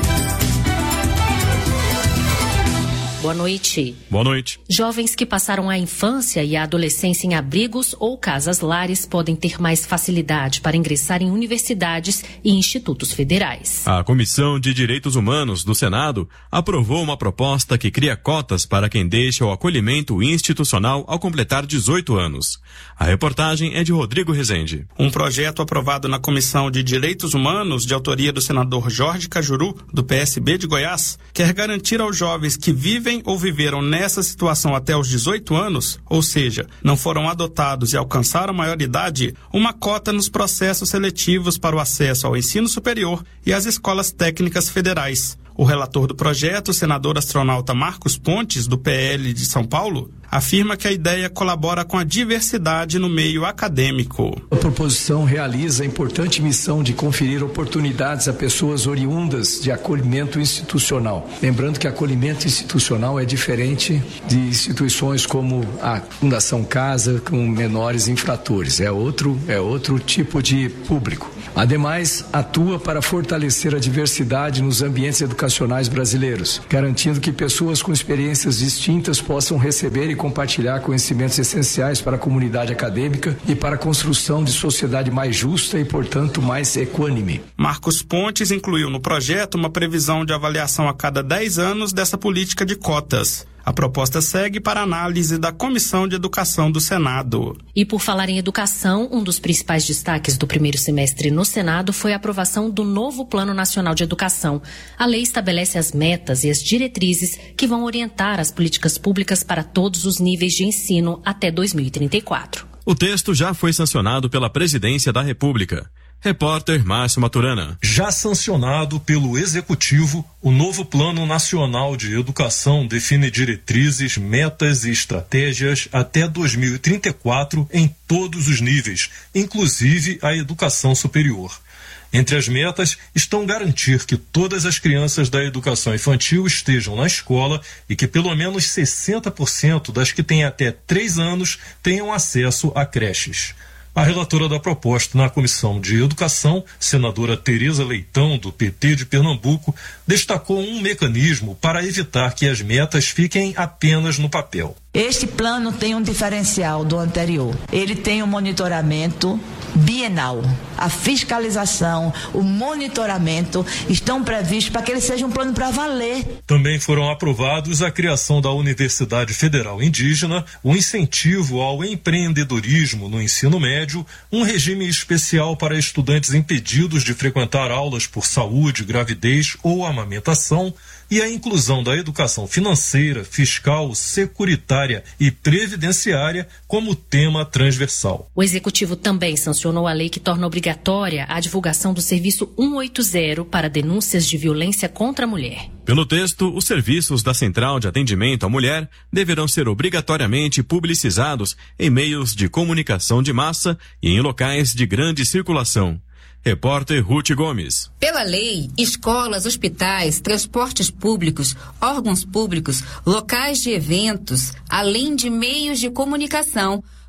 Boa noite. Boa noite. Jovens que passaram a infância e a adolescência em abrigos ou casas-lares podem ter mais facilidade para ingressar em universidades e institutos federais. A Comissão de Direitos Humanos do Senado aprovou uma proposta que cria cotas para quem deixa o acolhimento institucional ao completar dezoito anos. A reportagem é de Rodrigo Rezende. Um projeto aprovado na Comissão de Direitos Humanos, de autoria do senador Jorge Cajuru, do P S B de Goiás, quer garantir aos jovens que vivem ou viveram nessa situação até os dezoito anos, ou seja, não foram adotados e alcançaram a maioridade, uma cota nos processos seletivos para o acesso ao ensino superior e às escolas técnicas federais. O relator do projeto, o senador astronauta Marcos Pontes, do P L de São Paulo, afirma que a ideia colabora com a diversidade no meio acadêmico. A proposição realiza a importante missão de conferir oportunidades a pessoas oriundas de acolhimento institucional. Lembrando que acolhimento institucional é diferente de instituições como a Fundação Casa, com menores infratores. É outro, é outro tipo de público. Ademais, atua para fortalecer a diversidade nos ambientes educacionais brasileiros, garantindo que pessoas com experiências distintas possam receber e compartilhar conhecimentos essenciais para a comunidade acadêmica e para a construção de sociedade mais justa e, portanto, mais equânime. Marcos Pontes incluiu no projeto uma previsão de avaliação a cada dez anos dessa política de cotas. A proposta segue para análise da Comissão de Educação do Senado. E por falar em educação, um dos principais destaques do primeiro semestre no Senado foi a aprovação do novo Plano Nacional de Educação. A lei estabelece as metas e as diretrizes que vão orientar as políticas públicas para todos os níveis de ensino até dois mil e trinta e quatro. O texto já foi sancionado pela Presidência da República. Repórter Márcio Maturana. Já sancionado pelo Executivo, o novo Plano Nacional de Educação define diretrizes, metas e estratégias até dois mil e trinta e quatro em todos os níveis, inclusive a educação superior. Entre as metas estão garantir que todas as crianças da educação infantil estejam na escola e que pelo menos sessenta por cento das que têm até três anos tenham acesso a creches. A relatora da proposta na Comissão de Educação, senadora Tereza Leitão, do P T de Pernambuco, destacou um mecanismo para evitar que as metas fiquem apenas no papel. Este plano tem um diferencial do anterior. Ele tem um monitoramento bienal. A fiscalização, o monitoramento estão previstos para que ele seja um plano para valer. Também foram aprovados a criação da Universidade Federal Indígena, o incentivo ao empreendedorismo no ensino médio, um regime especial para estudantes impedidos de frequentar aulas por saúde, gravidez ou amamentação, e a inclusão da educação financeira, fiscal, securitária e previdenciária como tema transversal. O Executivo também sancionou a lei que torna obrigatória a divulgação do serviço cento e oitenta para denúncias de violência contra a mulher. Pelo texto, os serviços da Central de Atendimento à Mulher deverão ser obrigatoriamente publicizados em meios de comunicação de massa e em locais de grande circulação. Repórter Ruth Gomes. Pela lei, escolas, hospitais, transportes públicos, órgãos públicos, locais de eventos, além de meios de comunicação,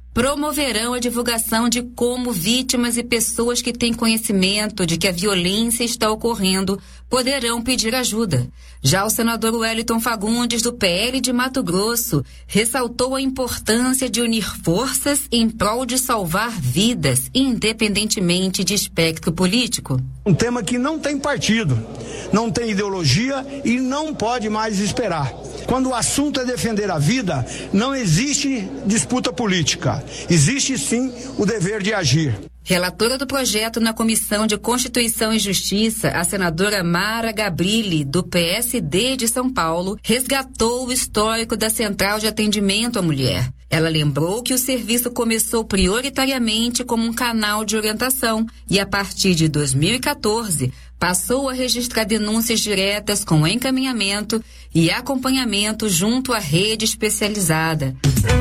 promoverão a divulgação de como vítimas e pessoas que têm conhecimento de que a violência está ocorrendo poderão pedir ajuda. Já o senador Wellington Fagundes, do P L de Mato Grosso, ressaltou a importância de unir forças em prol de salvar vidas, independentemente de espectro político. Um tema que não tem partido, não tem ideologia e não pode mais esperar. Quando o assunto é defender a vida, não existe disputa política. Existe sim o dever de agir. Relatora do projeto na Comissão de Constituição e Justiça, a senadora Mara Gabrilli, do P S D de São Paulo, resgatou o histórico da Central de Atendimento à Mulher. Ela lembrou que o serviço começou prioritariamente como um canal de orientação e, a partir de dois mil e quatorze, passou a registrar denúncias diretas com encaminhamento e acompanhamento junto à rede especializada.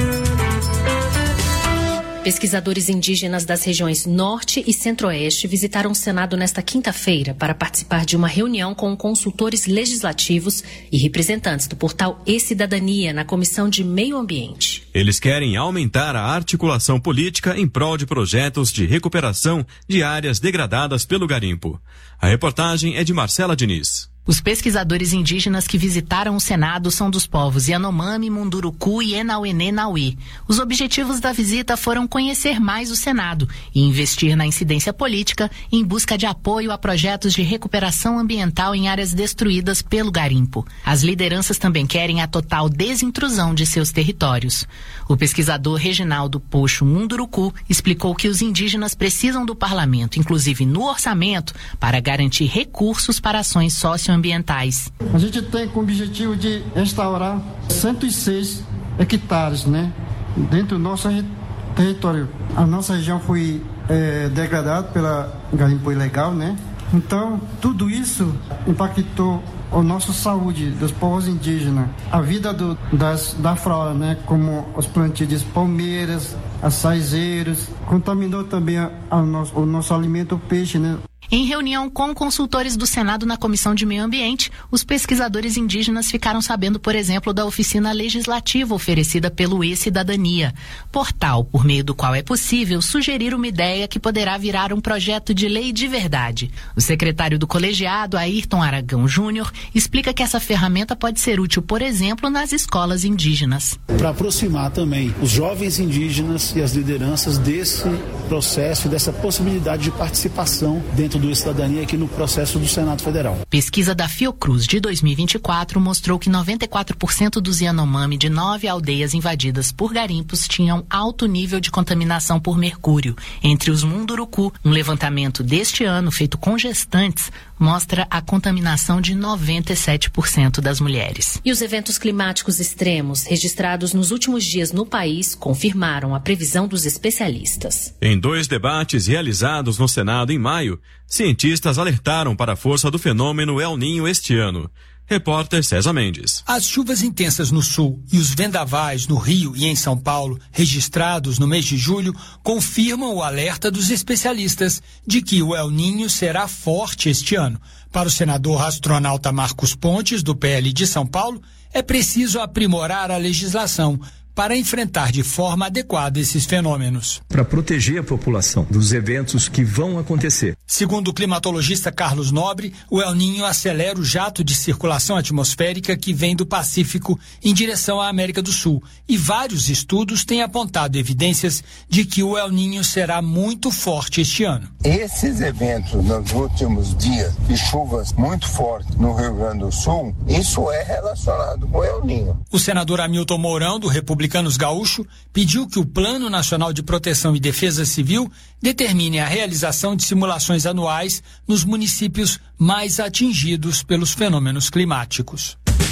Pesquisadores indígenas das regiões Norte e Centro-Oeste visitaram o Senado nesta quinta-feira para participar de uma reunião com consultores legislativos e representantes do portal E-Cidadania na Comissão de Meio Ambiente. Eles querem aumentar a articulação política em prol de projetos de recuperação de áreas degradadas pelo garimpo. A reportagem é de Marcela Diniz. Os pesquisadores indígenas que visitaram o Senado são dos povos Yanomami, Munduruku e Enauê-Nauê. Os objetivos da visita foram conhecer mais o Senado e investir na incidência política em busca de apoio a projetos de recuperação ambiental em áreas destruídas pelo garimpo. As lideranças também querem a total desintrusão de seus territórios. O pesquisador Reginaldo Poxo Munduruku explicou que os indígenas precisam do parlamento, inclusive no orçamento, para garantir recursos para ações socioambientais. ambientais. A gente tem como objetivo de restaurar cento e seis hectares, né, dentro do nosso território. A nossa região foi é, degradada pela garimpo ilegal, né? Então, tudo isso impactou a nossa saúde dos povos indígenas, a vida do, das, da flora, né, como os plantios de palmeiras, açaizeiros, contaminou também a, a nosso, o nosso alimento, o peixe, né? Em reunião com consultores do Senado na Comissão de Meio Ambiente, os pesquisadores indígenas ficaram sabendo, por exemplo, da oficina legislativa oferecida pelo E-Cidadania, portal por meio do qual é possível sugerir uma ideia que poderá virar um projeto de lei de verdade. O secretário do colegiado, Ayrton Aragão Júnior, explica que essa ferramenta pode ser útil, por exemplo, nas escolas indígenas. Para aproximar também os jovens indígenas e as lideranças desse processo, dessa possibilidade de participação dentro do E-Cidadania aqui no processo do Senado Federal. Pesquisa da Fiocruz de dois mil e vinte e quatro mostrou que noventa e quatro por cento dos Yanomami de nove aldeias invadidas por garimpos tinham alto nível de contaminação por mercúrio. Entre os Munduruku, um levantamento deste ano feito com gestantes mostra a contaminação de noventa e sete por cento das mulheres. E os eventos climáticos extremos registrados nos últimos dias no país confirmaram a previsão dos especialistas. Em dois debates realizados no Senado em maio, cientistas alertaram para a força do fenômeno El Niño este ano. Repórter César Mendes. As chuvas intensas no sul e os vendavais no Rio e em São Paulo, registrados no mês de julho, confirmam o alerta dos especialistas de que o El Niño será forte este ano. Para o senador astronauta Marcos Pontes, do P L de São Paulo, é preciso aprimorar a legislação para enfrentar de forma adequada esses fenômenos. Para proteger a população dos eventos que vão acontecer. Segundo o climatologista Carlos Nobre, o El Niño acelera o jato de circulação atmosférica que vem do Pacífico em direção à América do Sul. E vários estudos têm apontado evidências de que o El Niño será muito forte este ano. Esses eventos nos últimos dias de chuvas muito fortes no Rio Grande do Sul, isso é relacionado com o El Niño. O senador Hamilton Mourão, do Republicanos Gaúcho, pediu que o Plano Nacional de Proteção e Defesa Civil determine a realização de simulações anuais nos municípios mais atingidos pelos fenômenos climáticos.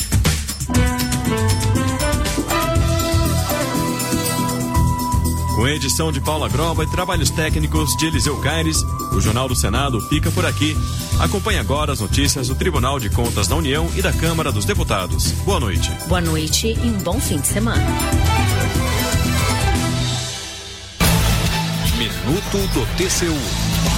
Com edição de Paula Groba e trabalhos técnicos de Eliseu Caires, o Jornal do Senado fica por aqui. Acompanhe agora as notícias do Tribunal de Contas da União e da Câmara dos Deputados. Boa noite. Boa noite e um bom fim de semana. Minuto do T C U.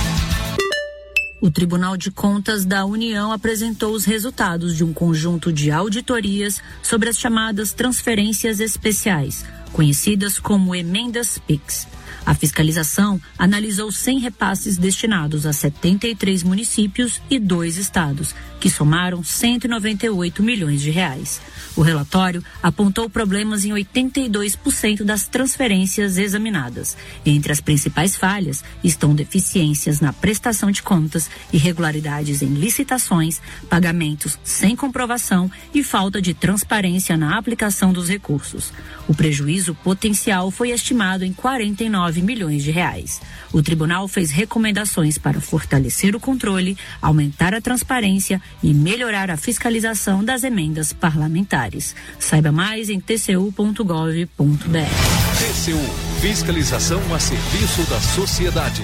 O Tribunal de Contas da União apresentou os resultados de um conjunto de auditorias sobre as chamadas transferências especiais, conhecidas como emendas PIX. A fiscalização analisou cem repasses destinados a setenta e três municípios e dois estados, que somaram cento e noventa e oito milhões de reais. O relatório apontou problemas em oitenta e dois por cento das transferências examinadas. Entre as principais falhas estão deficiências na prestação de contas, irregularidades em licitações, pagamentos sem comprovação e falta de transparência na aplicação dos recursos. O prejuízo potencial foi estimado em quarenta e nove milhões de reais. O tribunal fez recomendações para fortalecer o controle, aumentar a transparência e melhorar a fiscalização das emendas parlamentares. Saiba mais em t c u ponto gov ponto b r. T C U, fiscalização a serviço da sociedade.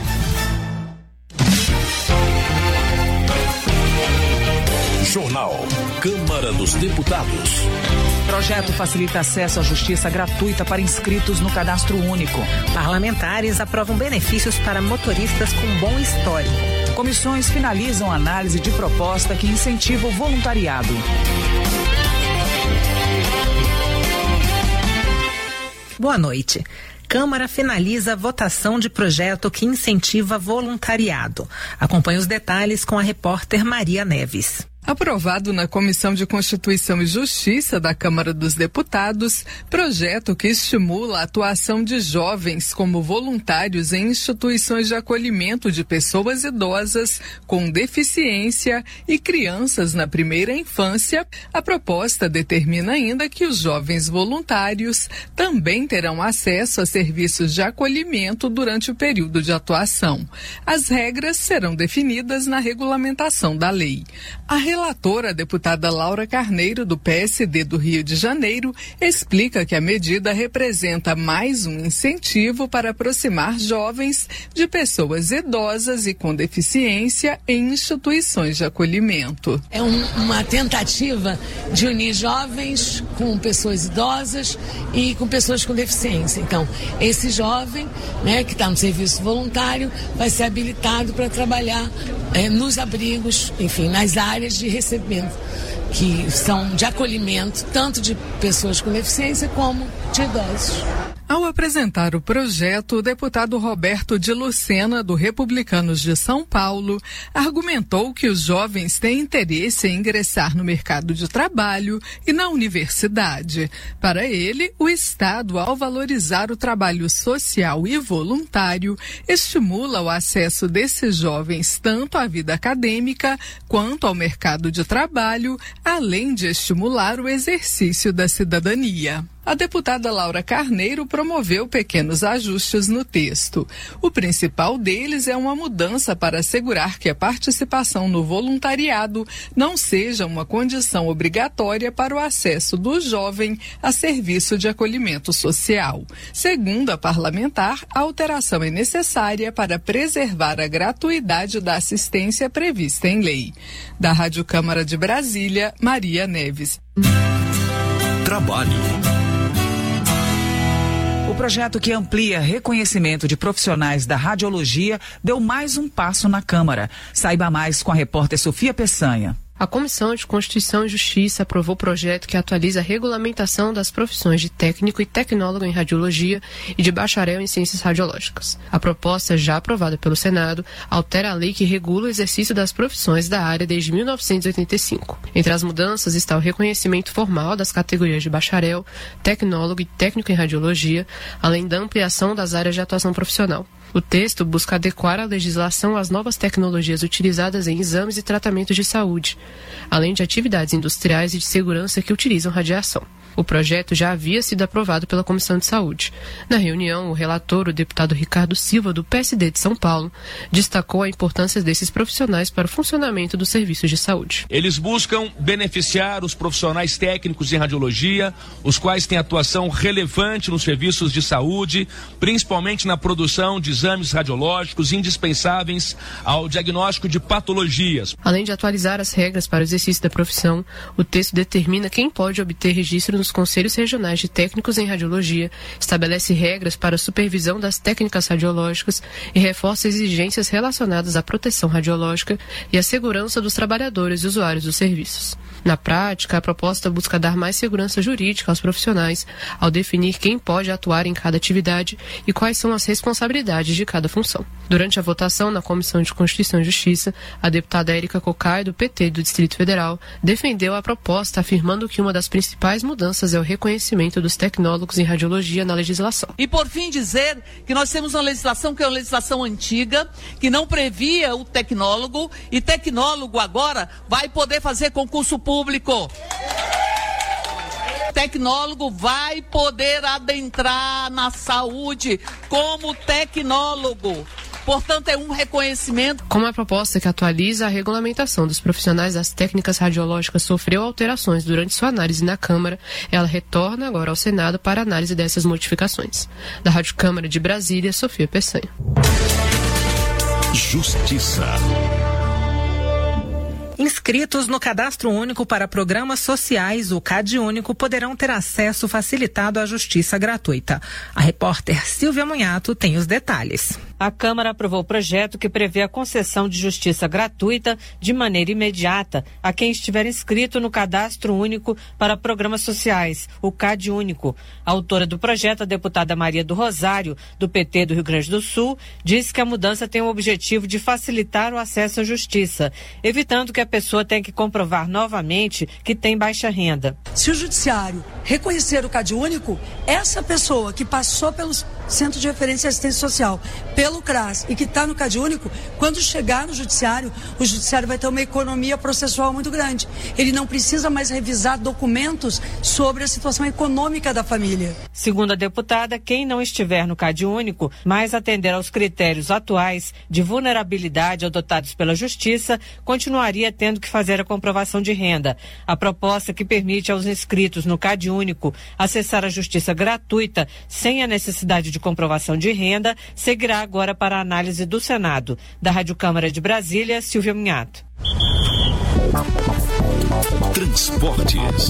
Jornal Câmara dos Deputados. Projeto facilita acesso à justiça gratuita para inscritos no Cadastro Único. Parlamentares aprovam benefícios para motoristas com bom histórico. Comissões finalizam análise de proposta que incentiva o voluntariado. Boa noite. Câmara finaliza a votação de projeto que incentiva voluntariado. Acompanhe os detalhes com a repórter Maria Neves. Aprovado na Comissão de Constituição e Justiça da Câmara dos Deputados, projeto que estimula a atuação de jovens como voluntários em instituições de acolhimento de pessoas idosas com deficiência e crianças na primeira infância. A proposta determina ainda que os jovens voluntários também terão acesso a serviços de acolhimento durante o período de atuação. As regras serão definidas na regulamentação da lei. A relatora, a deputada Laura Carneiro, do P S D do Rio de Janeiro, explica que a medida representa mais um incentivo para aproximar jovens de pessoas idosas e com deficiência em instituições de acolhimento. É um, uma tentativa de unir jovens com pessoas idosas e com pessoas com deficiência. Então, esse jovem, né, que está no serviço voluntário vai ser habilitado para trabalhar é, nos abrigos, enfim, nas áreas de recebimento, que são de acolhimento tanto de pessoas com deficiência como de idosos. Ao apresentar o projeto, o deputado Roberto de Lucena, do Republicanos de São Paulo, argumentou que os jovens têm interesse em ingressar no mercado de trabalho e na universidade. Para ele, o Estado, ao valorizar o trabalho social e voluntário, estimula o acesso desses jovens tanto à vida acadêmica quanto ao mercado de trabalho, além de estimular o exercício da cidadania. A deputada Laura Carneiro promoveu pequenos ajustes no texto. O principal deles é uma mudança para assegurar que a participação no voluntariado não seja uma condição obrigatória para o acesso do jovem a serviço de acolhimento social. Segundo a parlamentar, a alteração é necessária para preservar a gratuidade da assistência prevista em lei. Da Rádio Câmara de Brasília, Maria Neves. Trabalho. O projeto que amplia reconhecimento de profissionais da radiologia deu mais um passo na Câmara. Saiba mais com a repórter Sofia Peçanha. A Comissão de Constituição e Justiça aprovou o projeto que atualiza a regulamentação das profissões de técnico e tecnólogo em radiologia e de bacharel em ciências radiológicas. A proposta, já aprovada pelo Senado, altera a lei que regula o exercício das profissões da área desde mil novecentos e oitenta e cinco. Entre as mudanças está o reconhecimento formal das categorias de bacharel, tecnólogo e técnico em radiologia, além da ampliação das áreas de atuação profissional. O texto busca adequar a legislação às novas tecnologias utilizadas em exames e tratamentos de saúde, além de atividades industriais e de segurança que utilizam radiação. O projeto já havia sido aprovado pela Comissão de Saúde. Na reunião, o relator, o deputado Ricardo Silva, do P S D de São Paulo, destacou a importância desses profissionais para o funcionamento dos serviços de saúde. Eles buscam beneficiar os profissionais técnicos em radiologia, os quais têm atuação relevante nos serviços de saúde, principalmente na produção de exames exames radiológicos indispensáveis ao diagnóstico de patologias. Além de atualizar as regras para o exercício da profissão, o texto determina quem pode obter registro nos conselhos regionais de técnicos em radiologia, estabelece regras para a supervisão das técnicas radiológicas e reforça exigências relacionadas à proteção radiológica e à segurança dos trabalhadores e usuários dos serviços. Na prática, a proposta busca dar mais segurança jurídica aos profissionais ao definir quem pode atuar em cada atividade e quais são as responsabilidades de cada função. Durante a votação na Comissão de Constituição e Justiça, a deputada Érica Cocai, do P T do Distrito Federal, defendeu a proposta, afirmando que uma das principais mudanças é o reconhecimento dos tecnólogos em radiologia na legislação. E por fim dizer que nós temos uma legislação que é uma legislação antiga, que não previa o tecnólogo, e tecnólogo agora vai poder fazer concurso público. Público. Tecnólogo vai poder adentrar na saúde como tecnólogo. Portanto, é um reconhecimento. Como a proposta que atualiza a regulamentação dos profissionais das técnicas radiológicas sofreu alterações durante sua análise na Câmara, ela retorna agora ao Senado para análise dessas modificações. Da Rádio Câmara de Brasília, Sofia Peçanha. Justiça. Inscritos no Cadastro Único para Programas Sociais, o CadÚnico, poderão ter acesso facilitado à justiça gratuita. A repórter Silvia Munhato tem os detalhes. A Câmara aprovou o projeto que prevê a concessão de justiça gratuita de maneira imediata a quem estiver inscrito no Cadastro Único para Programas Sociais, o CadÚnico. A autora do projeto, a deputada Maria do Rosário, do P T do Rio Grande do Sul, disse que a mudança tem o objetivo de facilitar o acesso à justiça, evitando que a pessoa tenha que comprovar novamente que tem baixa renda. Se o judiciário reconhecer o CadÚnico, essa pessoa que passou pelo Centro de Referência e Assistência Social, pelo CRAS e que está no CadÚnico, quando chegar no judiciário, o judiciário vai ter uma economia processual muito grande. Ele não precisa mais revisar documentos sobre a situação econômica da família. Segundo a deputada, quem não estiver no CadÚnico, mas atender aos critérios atuais de vulnerabilidade adotados pela Justiça, continuaria tendo que fazer a comprovação de renda. A proposta que permite aos inscritos no CadÚnico acessar a justiça gratuita sem a necessidade de comprovação de renda seguirá agora para a análise do Senado. Da Rádio Câmara de Brasília, Silvia Munhato. Transportes.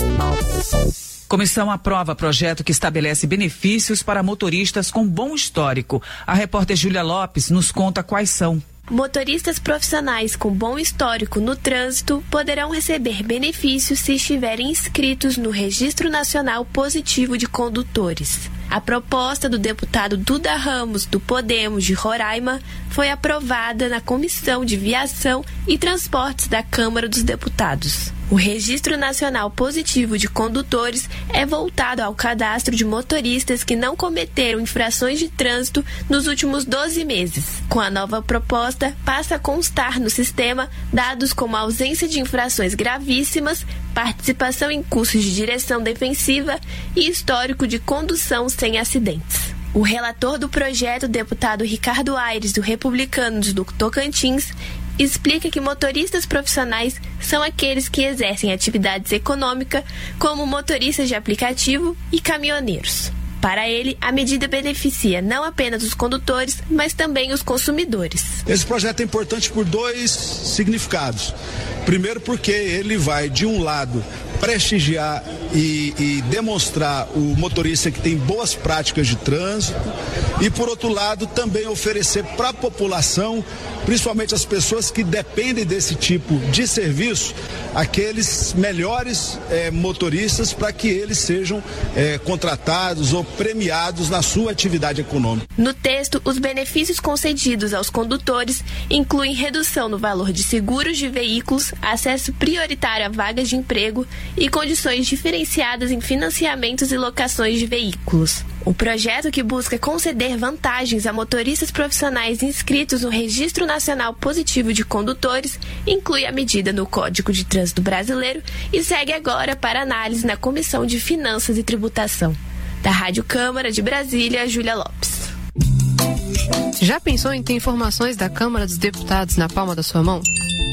Comissão aprova projeto que estabelece benefícios para motoristas com bom histórico. A repórter Júlia Lopes nos conta quais são. Motoristas profissionais com bom histórico no trânsito poderão receber benefícios se estiverem inscritos no Registro Nacional Positivo de Condutores. A proposta do deputado Duda Ramos, do Podemos de Roraima, foi aprovada na Comissão de Viação e Transportes da Câmara dos Deputados. O Registro Nacional Positivo de Condutores é voltado ao cadastro de motoristas que não cometeram infrações de trânsito nos últimos doze meses. Com a nova proposta, passa a constar no sistema dados como a ausência de infrações gravíssimas, participação em cursos de direção defensiva e histórico de condução sem acidentes. O relator do projeto, deputado Ricardo Aires, do Republicanos do Tocantins, explica que motoristas profissionais são aqueles que exercem atividades econômicas, como motoristas de aplicativo e caminhoneiros. Para ele, a medida beneficia não apenas os condutores, mas também os consumidores. Esse projeto é importante por dois significados. Primeiro, porque ele vai, de um lado, prestigiar e, e demonstrar o motorista que tem boas práticas de trânsito e, por outro lado, também oferecer para a população, principalmente as pessoas que dependem desse tipo de serviço, aqueles melhores eh, motoristas para que eles sejam eh, contratados ou premiados na sua atividade econômica. No texto, os benefícios concedidos aos condutores incluem redução no valor de seguros de veículos, acesso prioritário a vagas de emprego e condições diferenciadas em financiamentos e locações de veículos. O projeto, que busca conceder vantagens a motoristas profissionais inscritos no Registro Nacional Positivo de Condutores, inclui a medida no Código de Trânsito Brasileiro e segue agora para análise na Comissão de Finanças e Tributação. Da Rádio Câmara de Brasília, Júlia Lopes. Já pensou em ter informações da Câmara dos Deputados na palma da sua mão?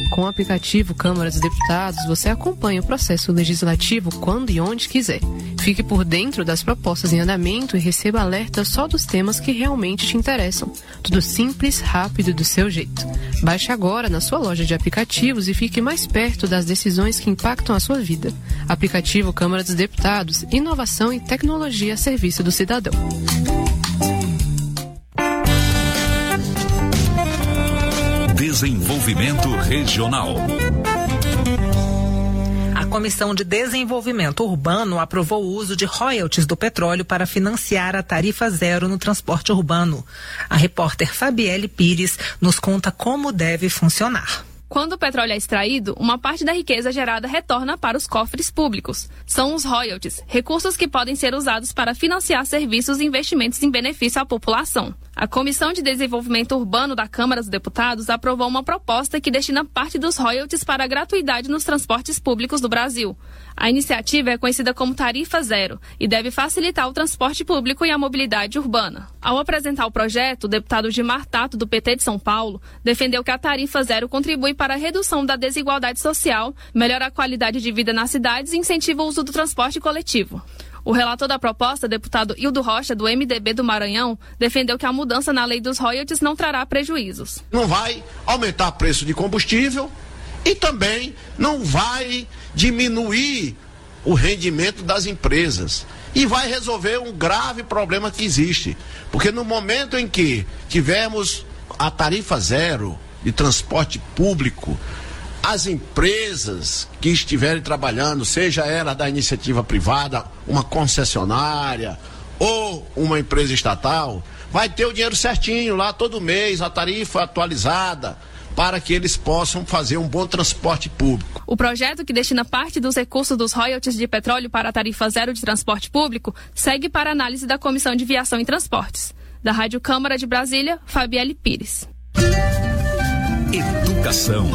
Com o aplicativo Câmara dos Deputados, você acompanha o processo legislativo quando e onde quiser. Fique por dentro das propostas em andamento e receba alertas só dos temas que realmente te interessam. Tudo simples, rápido e do seu jeito. Baixe agora na sua loja de aplicativos e fique mais perto das decisões que impactam a sua vida. Aplicativo Câmara dos Deputados, inovação e tecnologia a serviço do cidadão. Desenvolvimento Regional. A Comissão de Desenvolvimento Urbano aprovou o uso de royalties do petróleo para financiar a tarifa zero no transporte urbano. A repórter Fabielle Pires nos conta como deve funcionar. Quando o petróleo é extraído, uma parte da riqueza gerada retorna para os cofres públicos. São os royalties, recursos que podem ser usados para financiar serviços e investimentos em benefício à população. A Comissão de Desenvolvimento Urbano da Câmara dos Deputados aprovou uma proposta que destina parte dos royalties para a gratuidade nos transportes públicos do Brasil. A iniciativa é conhecida como Tarifa Zero e deve facilitar o transporte público e a mobilidade urbana. Ao apresentar o projeto, o deputado Gilmar Tato, do P T de São Paulo, defendeu que a Tarifa Zero contribui para a redução da desigualdade social, melhora a qualidade de vida nas cidades e incentiva o uso do transporte coletivo. O relator da proposta, deputado Hildo Rocha, do M D B do Maranhão, defendeu que a mudança na lei dos royalties não trará prejuízos. Não vai aumentar o preço de combustível e também não vai diminuir o rendimento das empresas. E vai resolver um grave problema que existe. Porque no momento em que tivermos a tarifa zero de transporte público, as empresas que estiverem trabalhando, seja ela da iniciativa privada, uma concessionária ou uma empresa estatal, vai ter o dinheiro certinho lá todo mês, a tarifa atualizada, para que eles possam fazer um bom transporte público. O projeto, que destina parte dos recursos dos royalties de petróleo para a tarifa zero de transporte público, segue para análise da Comissão de Viação e Transportes. Da Rádio Câmara de Brasília, Fabielle Pires. Educação.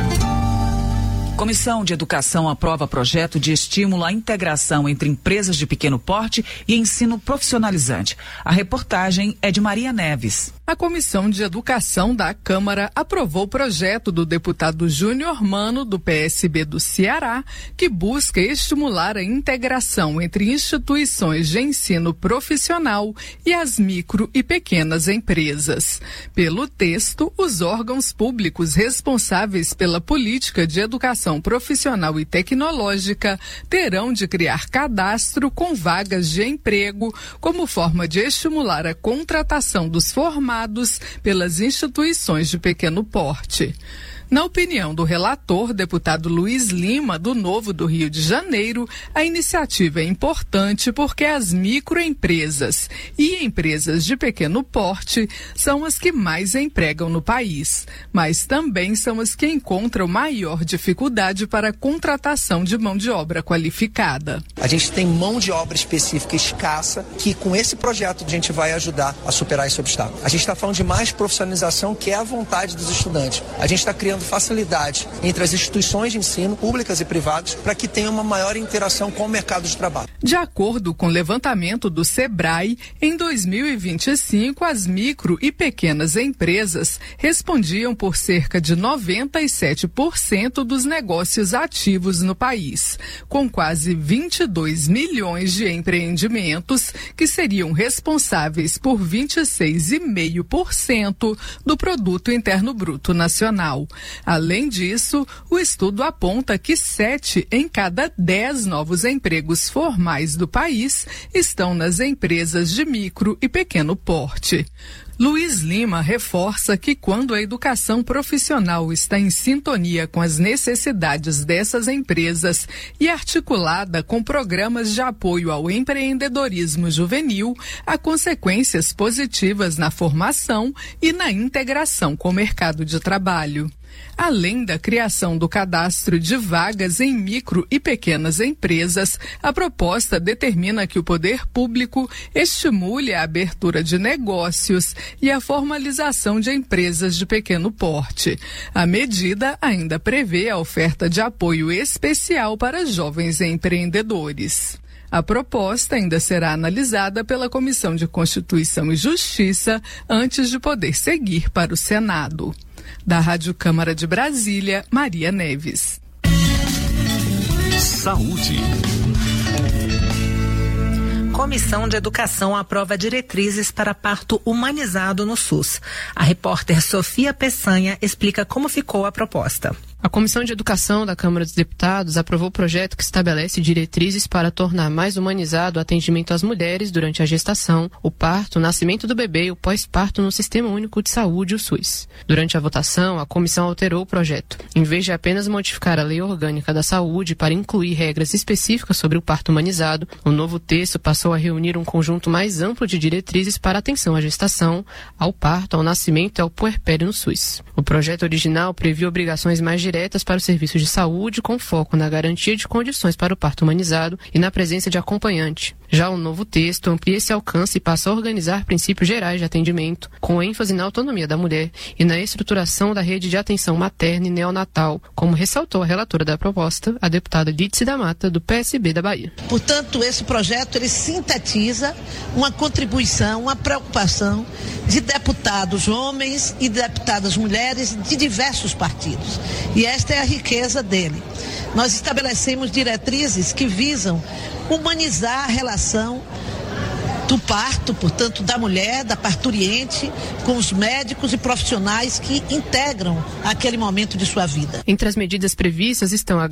Comissão de Educação aprova projeto de estímulo à integração entre empresas de pequeno porte e ensino profissionalizante. A reportagem é de Maria Neves. A Comissão de Educação da Câmara aprovou o projeto do deputado Júnior Mano, do P S B do Ceará, que busca estimular a integração entre instituições de ensino profissional e as micro e pequenas empresas. Pelo texto, os órgãos públicos responsáveis pela política de educação profissional e tecnológica terão de criar cadastro com vagas de emprego como forma de estimular a contratação dos formados pelas instituições de pequeno porte. Na opinião do relator, deputado Luiz Lima, do Novo do Rio de Janeiro, a iniciativa é importante porque as microempresas e empresas de pequeno porte são as que mais empregam no país, mas também são as que encontram maior dificuldade para a contratação de mão de obra qualificada. A gente tem mão de obra específica escassa que com esse projeto a gente vai ajudar a superar esse obstáculo. A gente está falando de mais profissionalização, que é a vontade dos estudantes. A gente está criando facilidade entre as instituições de ensino, públicas e privadas, para que tenha uma maior interação com o mercado de trabalho. De acordo com o levantamento do Sebrae, em dois mil e vinte e cinco, as micro e pequenas empresas respondiam por cerca de noventa e sete por cento dos negócios ativos no país, com quase vinte e dois milhões de empreendimentos que seriam responsáveis por vinte e seis vírgula cinco por cento do Produto Interno Bruto Nacional. Além disso, o estudo aponta que sete em cada dez novos empregos formais do país estão nas empresas de micro e pequeno porte. Luiz Lima reforça que quando a educação profissional está em sintonia com as necessidades dessas empresas e articulada com programas de apoio ao empreendedorismo juvenil, há consequências positivas na formação e na integração com o mercado de trabalho. Além da criação do cadastro de vagas em micro e pequenas empresas, a proposta determina que o poder público estimule a abertura de negócios e a formalização de empresas de pequeno porte. A medida ainda prevê a oferta de apoio especial para jovens empreendedores. A proposta ainda será analisada pela Comissão de Constituição e Justiça antes de poder seguir para o Senado. Da Rádio Câmara de Brasília, Maria Neves. Saúde. Comissão de Educação aprova diretrizes para parto humanizado no SUS. A repórter Sofia Peçanha explica como ficou a proposta. A Comissão de Educação da Câmara dos Deputados aprovou o projeto que estabelece diretrizes para tornar mais humanizado o atendimento às mulheres durante a gestação, o parto, o nascimento do bebê e o pós-parto no Sistema Único de Saúde, o SUS. Durante a votação, a comissão alterou o projeto. Em vez de apenas modificar a Lei Orgânica da Saúde para incluir regras específicas sobre o parto humanizado, o novo texto passou a reunir um conjunto mais amplo de diretrizes para atenção à gestação, ao parto, ao nascimento e ao puerpério no SUS. O projeto original previa obrigações mais diretas para os serviços de saúde, com foco na garantia de condições para o parto humanizado e na presença de acompanhante. Já o novo texto amplia esse alcance e passa a organizar princípios gerais de atendimento, com ênfase na autonomia da mulher e na estruturação da rede de atenção materna e neonatal, como ressaltou a relatora da proposta, a deputada Lídice da Mata, do P S B da Bahia. Portanto, esse projeto ele sintetiza uma contribuição, uma preocupação de deputados homens e deputadas mulheres de diversos partidos. E esta é a riqueza dele. Nós estabelecemos diretrizes que visam humanizar a relação do parto, portanto, da mulher, da parturiente, com os médicos e profissionais que integram aquele momento de sua vida. Entre as medidas previstas estão a